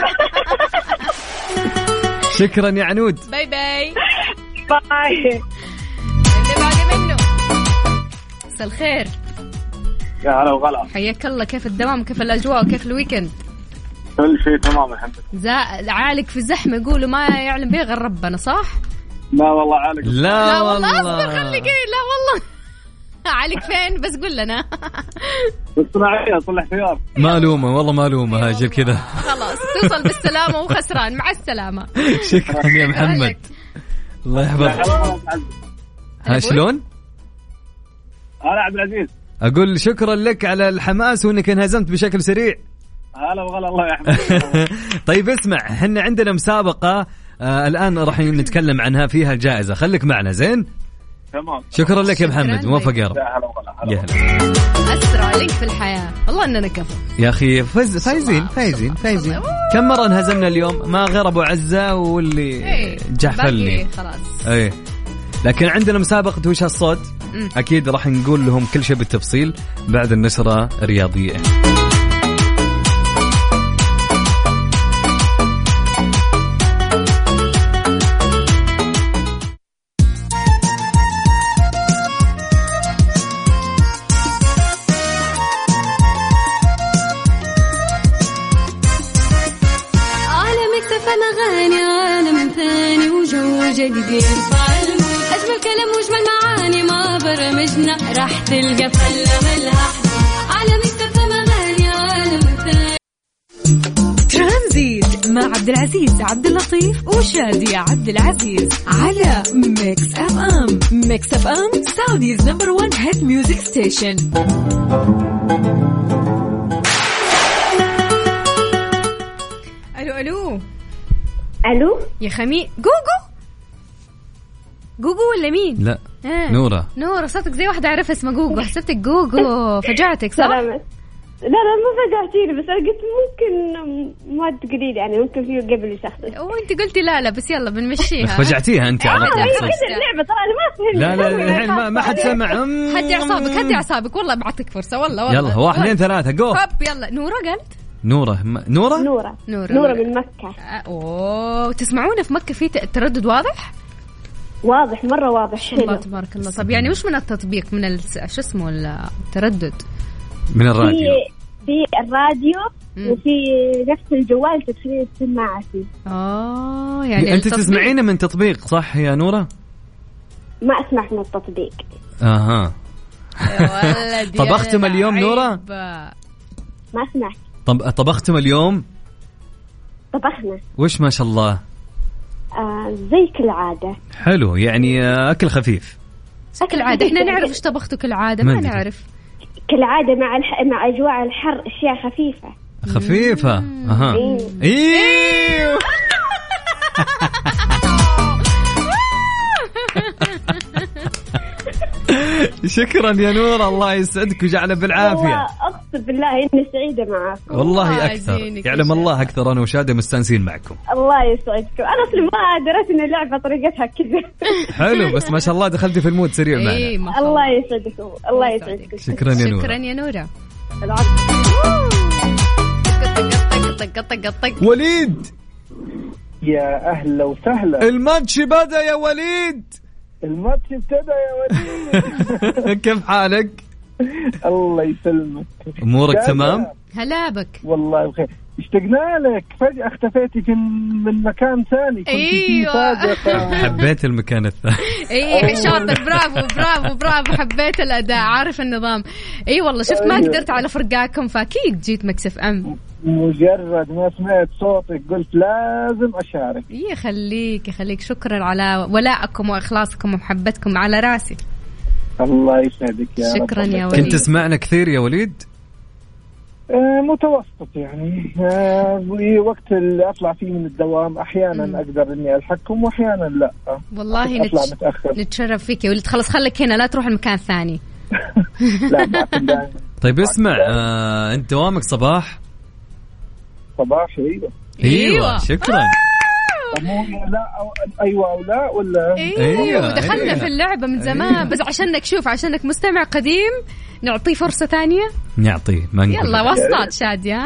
شكرا يا عنود. باي باي. باي. اللي بعد منه. مساء الخير. يا هلا وغلا. حياك الله. كيف الدوام؟ كيف الأجواء؟ وكيف الويكند؟ كل شيء تمام الحمد لله. عالق في الزحمة يقولوا ما يعلم به غير ربنا، صح؟ لا والله عالق. لا والله أصبر خليك. لا والله عالق فين بس قول لنا. بالصناعية صلح سيارة. معلومة والله معلومة. هاجر كذا خلاص توصل بالسلامة وخسران. مع السلامة. شكرا يا محمد. الله يحفظك. شلون؟ أنا عبد العزيز. أقول شكرا لك على الحماس وإنك انهزمت بشكل سريع. هلا وغلا. الله يحفظك. طيب اسمع، احنا عندنا مسابقة الآن راح نتكلم عنها، فيها الجائزة. خليك معنا زين. تمام. شكرا لك يا محمد. موفق يا رب. هلا وغلا. يا هلا. أسرع لك في الحياة. الله إننا كفو يا أخي. فايزين. كم مرة انهزمنا اليوم؟ ما غير أبو عزة واللي جحفلني. خلاص. لكن عندنا مسابقة وش هالصوت. أكيد راح نقول لهم كل شيء بالتفصيل بعد النشرة الرياضية. أجمل كلام وأجمل معاني ما برمجنا راح تلقى فلة ملها على مكتب مغاني عالم ثاني. ترانزيت مع عبد العزيز عبد اللطيف وشادية عبد العزيز على ميكس اف ام. ميكس اف ام سعوديز نمبر 1 هيت ميوزك ستيشن. ألو يا خمي. جوجو ولا مين؟ لا نورة صوتك زي واحدة أعرف اسمها جوجو. حسبتك جوجو. فجعتك صح؟ لا ما فجعتيني، بس أنا قلت ممكن ما تقولي لي يعني ممكن فيه قبل يشخص. وأنت قلتي لا بس يلا بنمشيها. بس فجعتيها أنت على طول. اللعبة ترى أنا ما فهمت. لا الحين ما حد سمع. هدي أعصابك والله بعطيك فرصة والله. يلا 1 2 3 جو. يلا. نورة قالت. نورة من مكة. تسمعونا في مكة في تردد واضح مرة واضح. الله تبارك الله. طب يعني وش من التطبيق من شو اسمه التردد؟ من الراديو. في الراديو وفي نفس الجوال تدخلين السماعة فيه. يعني أنت تسمعينه من تطبيق صح يا نورة؟ ما أسمع من التطبيق. طبختم اليوم نورة؟ ما أسمع. طبختم اليوم؟ طبخنا. وش ما شاء الله. زي كل عادة. حلو يعني أكل خفيف. أكل عادة. إحنا نعرف إيش طبختوا كل عادة. ما نعرف. كل عادة مع أجواء الحر أشياء خفيفة. شكرا يا نور، الله يسعدك وجعله بالعافية. أقسم بالله إني سعيدة معاكم والله أكثر، يعلم الله أكثر. أنا وشادة مستانسين معكم. الله يسعدكم. أنا أصلا ما دريت إن اللعبة طريقتها كذا. حلو، بس ما شاء الله دخلتي في المود سريع معنا. الله يسعدكم، الله يسعدكم. شكرا يا نورة. شكرا يا نورة. وليد يا أهلا وسهلا. الماتش بدأ يا وليد. الماتش ابتدى يا وليد. كيف حالك؟ الله يسلمك. أمورك تمام؟ هلا بك. والله بخير. اشتقنا لك، فجأة اختفيتي من مكان ثاني. ايوه حبيت المكان الثاني. اي شاطر، برافو حبيت الاداء، عارف النظام. اي والله شفت ما قدرت على فرقاكم، فاكيد جيت مكسف ام. مجرد ما سمعت صوتك قلت لازم اشارك. يخليك شكرا على ولائكم واخلاصكم ومحبتكم، على راسي. الله يسعدك يا رب. شكرا يا وليد. كنت تسمعنا كثير يا وليد؟ متوسط يعني. وقت اللي أطلع فيه من الدوام أحيانا أقدر إني ألحقكم وأحيانا لا. والله نتشرف فيك يا ولد. خلص خليك هنا، لا تروح المكان الثاني. لا طيب اسمع، أنت دوامك صباح؟ صباح. أيوة شكرا. لا أيوة أو لا ولا أيوة دخلنا في اللعبة من زمان. بس عشانك مستمع قديم نعطيه فرصة ثانية. نعطيه ما نقول. يلا وسطات شادية.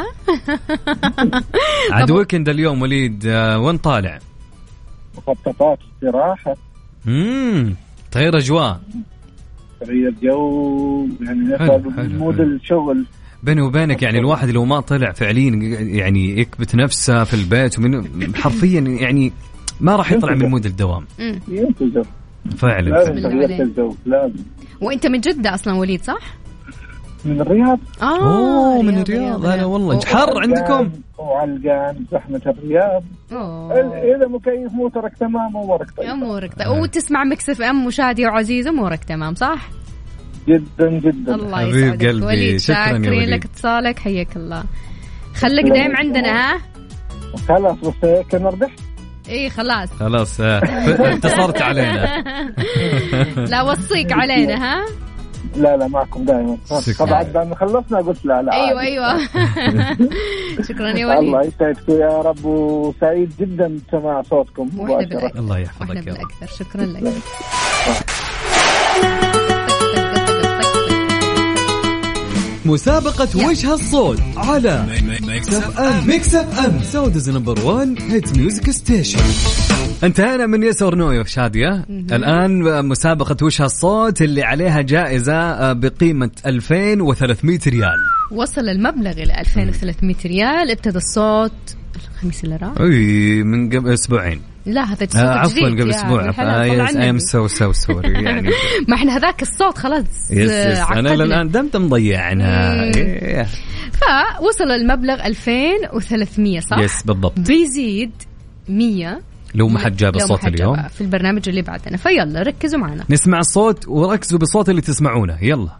عاد ويكند اليوم وليد، وين طالع؟ مخططات استراحة. طير أجواء، تغيير جو يعني. مود الشغل بيني وبينك يعني الواحد لو ما طلع فعليا يعني يكبت نفسه في البيت ومن حرفيا يعني ما راح يطلع من مود الدوام. ينتظر فعلا. لازم تغيير الجو لازم. وانت من جدة اصلا وليد صح؟ من الرياض. من الرياض. هلا والله حر عندكم. وعلقان زحمة الرياض. إذا مكيف موترك تمام أمورك طيب. وتسمع ميكس اف ام وشادي وعزيز أمورك تمام صح؟ جدا. الله يسعدك وليد. شاكرين لك اتصالك، حياك الله. خليك دايم عندنا. ها خلاص بس هيك نربح. ايه خلاص انتصرت علينا. لا وصيك علينا. ها لا معكم دائما. طبعا خلصنا قلت لا. ايوه. شكرا يا وليد. الله يسعدكم يا رب، وسعيد جدا بسماع صوتكم مباشرة. الله يحفظك يا رب. شكرا لك. مسابقة وش هالصوت على ميكس اف ام سعوديز نمبر 1 هيت ميوزك ستيشن. انتهينا من يس اور نو يا شادية. الآن مسابقة وش هالصوت اللي عليها جائزة بقيمة 2300 ريال. وصل المبلغ إلى 2300 ريال. ابتدى الصوت الخميس اللي راح من قبل أسبوعين. لا هذا الصوت عفوا قبل أسبوع. أيام سوري يعني. ما إحنا هذاك الصوت خلاص. أنا الآن دمت مضيعنا. فوصل المبلغ 2300 صح؟ يس بالضبط. بيزيد 100 لو ما حد جاب الصوت اليوم في البرنامج اللي بعدنا. فيلا ركزوا معنا، نسمع الصوت وركزوا بالصوت اللي تسمعونه. يلا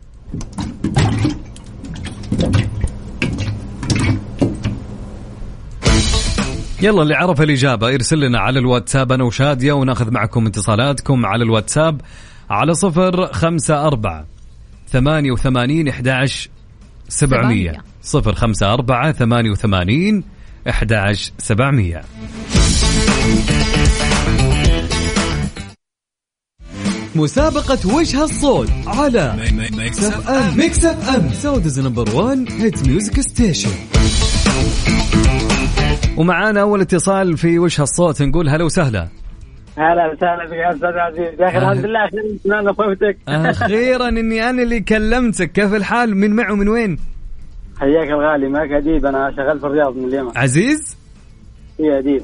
اللي عرف الإجابة يرسل لنا على الواتساب أنا وشادية، وناخذ معكم اتصالاتكم على الواتساب على 054 88 11 700 054 88 11 700. مسابقة وش هالصوت على ميكس اف ام سعوديز نمبر 1 هيت ميوزك ستيشن. ومعانا أول اتصال في وش هالصوت، نقول هلا وسهلا. هلا وسهلا بك يا أستاذ عزيز. يا أخي الحمد لله أخيرا صوتك. أخيرا إني أنا اللي كلمتك. كيف الحال؟ من معه من وين؟ حياك الغالي، معك أديب. أنا شغال في الرياض من اليمن. عزيز؟ إيه أديب.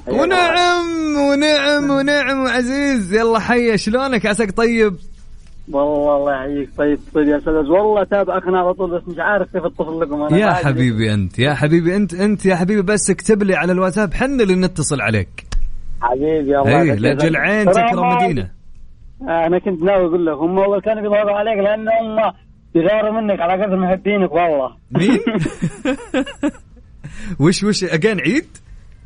ونعم عزيز. يلا حيا، شلونك؟ عساك طيب؟ والله يحييك. طيب يا أستاذ، والله تابعكنا على طول بس مش عارف كيف اتصل لكم. أنا يا حبيبي أنت يا حبيبي بس اكتب لي على الواتساب، حنا اللي نتصل عليك حبيبي. الله لجل عين تكرم مدينة. أنا كنت ناوي أقول لك هم أول كانوا بيضغطوا عليك لأن هم يغاروا منك على قدر محبينك والله. مين؟ وش أجان عيد؟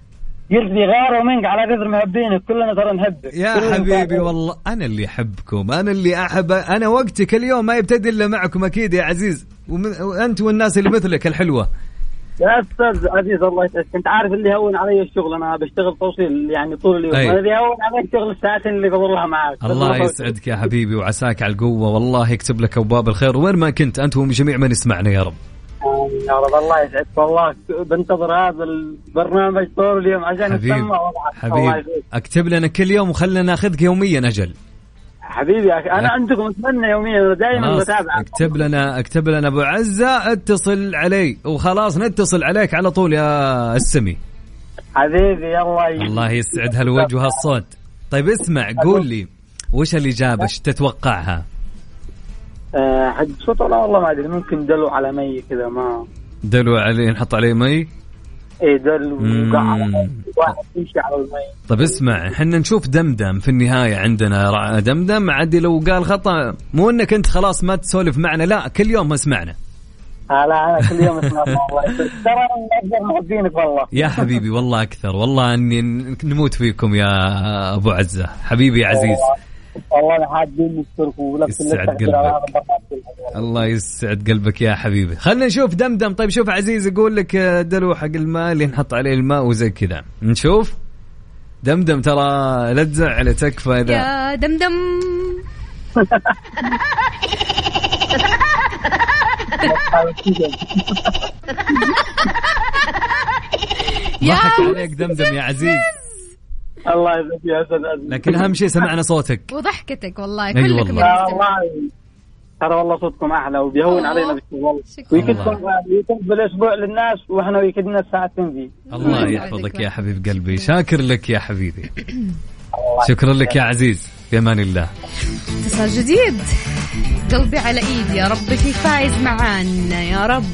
يغاروا منك على قدر محبينك. كلنا ترى نحبك يا حبيبي. والله أنا اللي أحبكم، أنا اللي أحب. أنا وقتي كل يوم ما يبتدي إلا معكم أكيد يا عزيز، وأنت والناس اللي مثلك الحلوة. يا أستاذ عزيز الله يسعدك، أنت عارف اللي هون علي الشغل، أنا بشتغل توصيل يعني طول اليوم. أنا اللي هون علي الشغل الساعتين اللي بضلها معاك. الله يسعدك يا حبيبي وعساك على القوة، والله يكتب لك أبواب الخير وين ما كنت أنت وجميع من يسمعنا يا رب. يا رب الله يسعدك. والله بنتظر هذا البرنامج طول اليوم عشان نسمع. حبيبي اكتب لنا كل يوم وخلنا ناخذك يوميا أجل. حبيبي أنا عندكم أتمنى يوميا دائما بتابع. اكتب لنا أبو عزة، اتصل علي وخلاص نتصل عليك على طول يا السمي حبيبي. الله يسعد هالوجه وهالصوت. طيب اسمع، قول لي وش الإجابة ايش تتوقعها؟ حق صوت والله ما أدري، ممكن دلو على مي كذا. ما دلو عليه نحط عليه مي؟ ايه دلو واحد يمشي على المي. طب اسمع، احنا نشوف دمدم في النهاية، عندنا دمدم عادي لو قال خطأ مو انك انت خلاص ما تسولف معنا، لا كل يوم اسمعنا. لا أنا كل يوم اسمع والله. ترى أقدر محبينك والله يا حبيبي، والله أكثر، والله أني نموت فيكم يا أبو عزة حبيبي يا عزيز. والله أنا حابين نشكرك ولك يسعد قلبك. الله يسعد قلبك يا حبيبي. خلنا نشوف دمدم. طيب شوف عزيز يقول لك دلو حق الماء اللي نحط عليه الماء وزي كذا. نشوف دمدم، ترى لا تزعل تكفى إذا يا دمدم. ضحك عليك دمدم يا عزيز. الله يسعدك يا أسد. لكن أهم شيء سمعنا صوتك وضحكتك والله. كلكم والله ترى والله صوتكم أحلى وبيهون علينا بالشغل. ويكتب بالأسبوع للناس وإحنا ويكدنا الساعة تنزي. الله يحفظك يا حبيب قلبي، شاكر لك يا حبيبي. شكرا لك يا عزيز، في أمان الله. اتصال جديد، قلبي على إيدي يا رب في فايز معانا يا رب.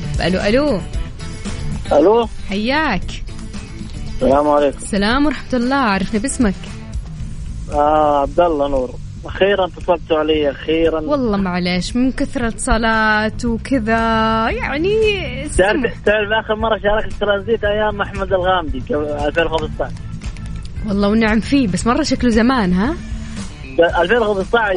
ألو حياك. السلام عليكم. السلام ورحمة الله. عرفنا باسمك؟ عبد الله نور. أخيرا اتصلتوا علي أخيرا. والله معلش من كثرة اتصالات وكذا يعني. تعرف آخر مرة شاركت ترانزيت أيام أحمد الغامدي 2015. والله ونعم فيه، بس مرة شكله زمان. ها 2015.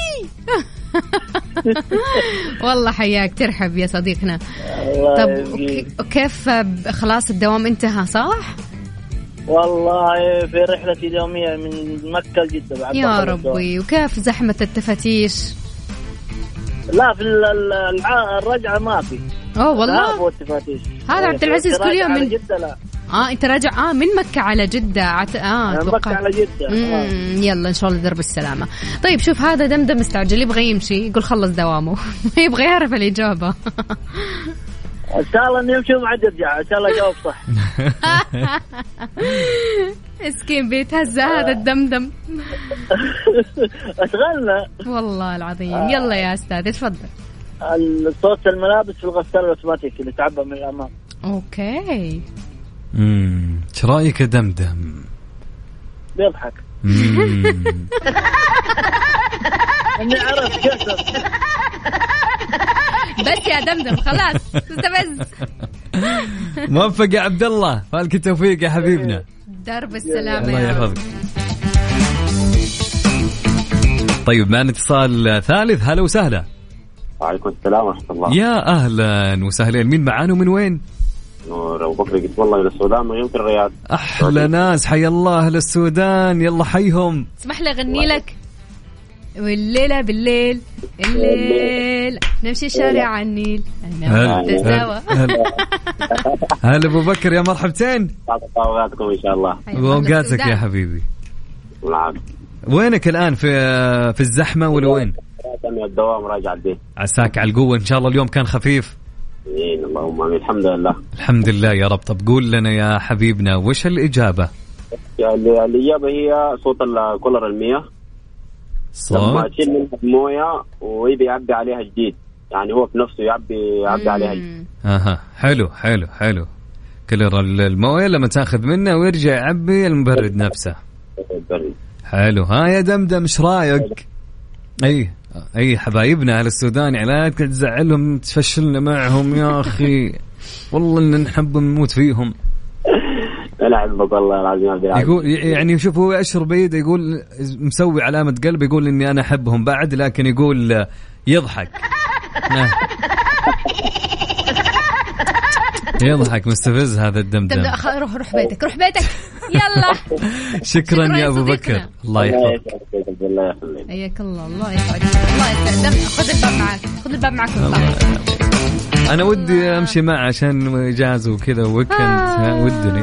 والله حياك، ترحب يا صديقنا. طب وكيف خلاص الدوام انتهى صح؟ والله في رحلتي اليومية من مكة لجدة بعد. يا ربي، وكيف زحمة التفتيش؟ لا في الرجعة ما في. والله هذا عبد العزيز كل يوم من جدة. لا انت راجع من مكة على جدة. مكة على جدة. يلا ان شاء الله درب السلامة. طيب شوف هذا دمدم مستعجل يبغى يمشي، يقول خلص دوامه يبغى يعرف الإجابة. ان شاء الله انه يمشي وما عاد يرجع، ان شاء الله جاوب صح. مسكين بيتهزأ هذا الدمدم. اشغلنا والله العظيم. يلا يا استاذ تفضل. الصوت الملابس في الغسالة الأوتوماتيك اللي تعبى من الأمام. اوكي. ايش رايك يا دمدم؟ بيضحك. اني عرفت كسر. بس يا دمدم خلاص استفز. موفق يا عبد الله، فالك التوفيق يا حبيبنا. درب السلامة. الله يحفظك. طيب معنا اتصال ثالث. هلا وسهلا. وعليكم السلام ورحمة الله. يا أهلا وسهلا. مين معانا ومن وين؟ نور أبو بكر. قلت والله إلى السودان ما يمكن الرياض. أحلى ناس، حي الله للسودان. يلا حيهم. اسمح لي أغني لك. والليلة بالليل الليل نمشي شارع النيل أنا وأنت سوا. هلا أبو بكر، يا مرحبتين. أوقاتكم إن شاء الله. وأوقاتك يا حبيبي. نعم. وينك الآن؟ في الزحمة ولا وين؟ الدوام راجع البيت. عساك على القوة إن شاء الله. اليوم كان خفيف. اللهم آمين. الحمد لله. الحمد لله يا رب. طب قول لنا يا حبيبنا وش الإجابة؟ الإجابة هي صوت كولر المياه. لما أشيل منها الموية ويبي يعبي عليها جديد، يعني هو في نفسه يعبي عليها جديد. حلو. كولر الموية لما تاخذ منه ويرجع يعبي المبرد نفسه. حلو. ها يا دمدم ايش رايك؟ اي حبايبنا على السودان، لا تزعلهم تفشلنا معهم يا اخي، والله ان نحب نموت فيهم. لا أحبك والله العظيم عبد العزيز. يقول يعني شوف هو أشهر بيد يقول مسوي علامة قلب يقول إني أنا أحبهم بعد لكن يقول يضحك يضحك مستفز هذا الدمدم. روح بيتك يلا. شكرا يا أبو بكر الله يحفظك. حياك الله الله يسعدك الله يسعدك. خذ الباب معك أنا ودي أمشي معه عشان إجازة وكذا ويكند ودني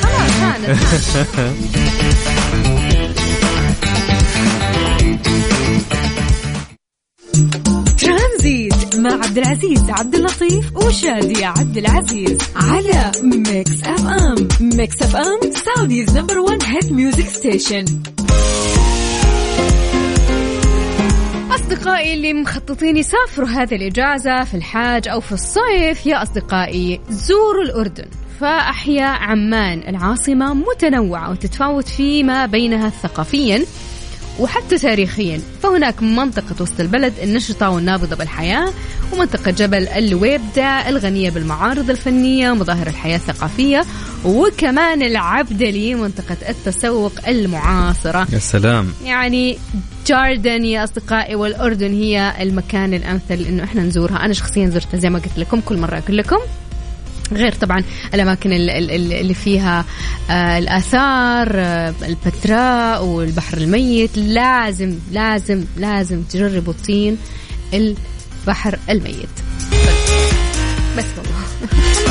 ترانزيت مع عبد العزيز عبد اللطيف وشادية عبد العزيز على ميكس اف ام. ميكس اف ام سعوديز نمبر 1 هيت ميوزك ستيشن. أصدقائي اللي مخططين يسافروا هذه الإجازة في الحاج أو في الصيف، يا أصدقائي زوروا الأردن. فأحياء عمان العاصمة متنوعة وتتفاوت فيما بينها ثقافيا وحتى تاريخيا. فهناك منطقة وسط البلد النشطة والنابضة بالحياة، ومنطقة جبل الويبدة الغنية بالمعارض الفنية ومظاهر الحياة الثقافية، وكمان العبدلي منطقة التسوق المعاصرة. يا سلام. يعني جاردن يا أصدقائي، والأردن هي المكان الأمثل إنه إحنا نزورها. أنا شخصيا زرتها زي ما قلت لكم كل مرة أقول لكم، غير طبعا الأماكن اللي فيها الآثار البتراء والبحر الميت. لازم لازم لازم تجربوا طين البحر الميت بس والله.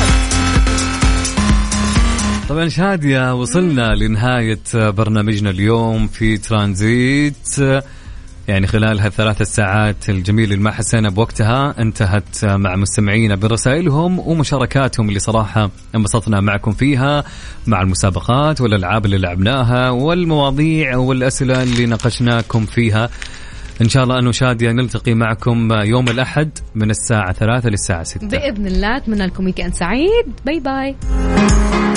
طبعا شادية وصلنا لنهاية برنامجنا اليوم في ترانزيت. يعني خلال هالثلاث ساعات الجميل اللي ما حسينا بوقتها انتهت مع مستمعينا برسائلهم ومشاركاتهم اللي صراحة انبسطنا معكم فيها، مع المسابقات والألعاب اللي لعبناها والمواضيع والأسئلة اللي ناقشناكم فيها. إن شاء الله أنه شادية نلتقي معكم يوم الأحد من الساعة 3 للساعة 6 بإذن الله. أتمنى لكم ويكند سعيد. باي باي.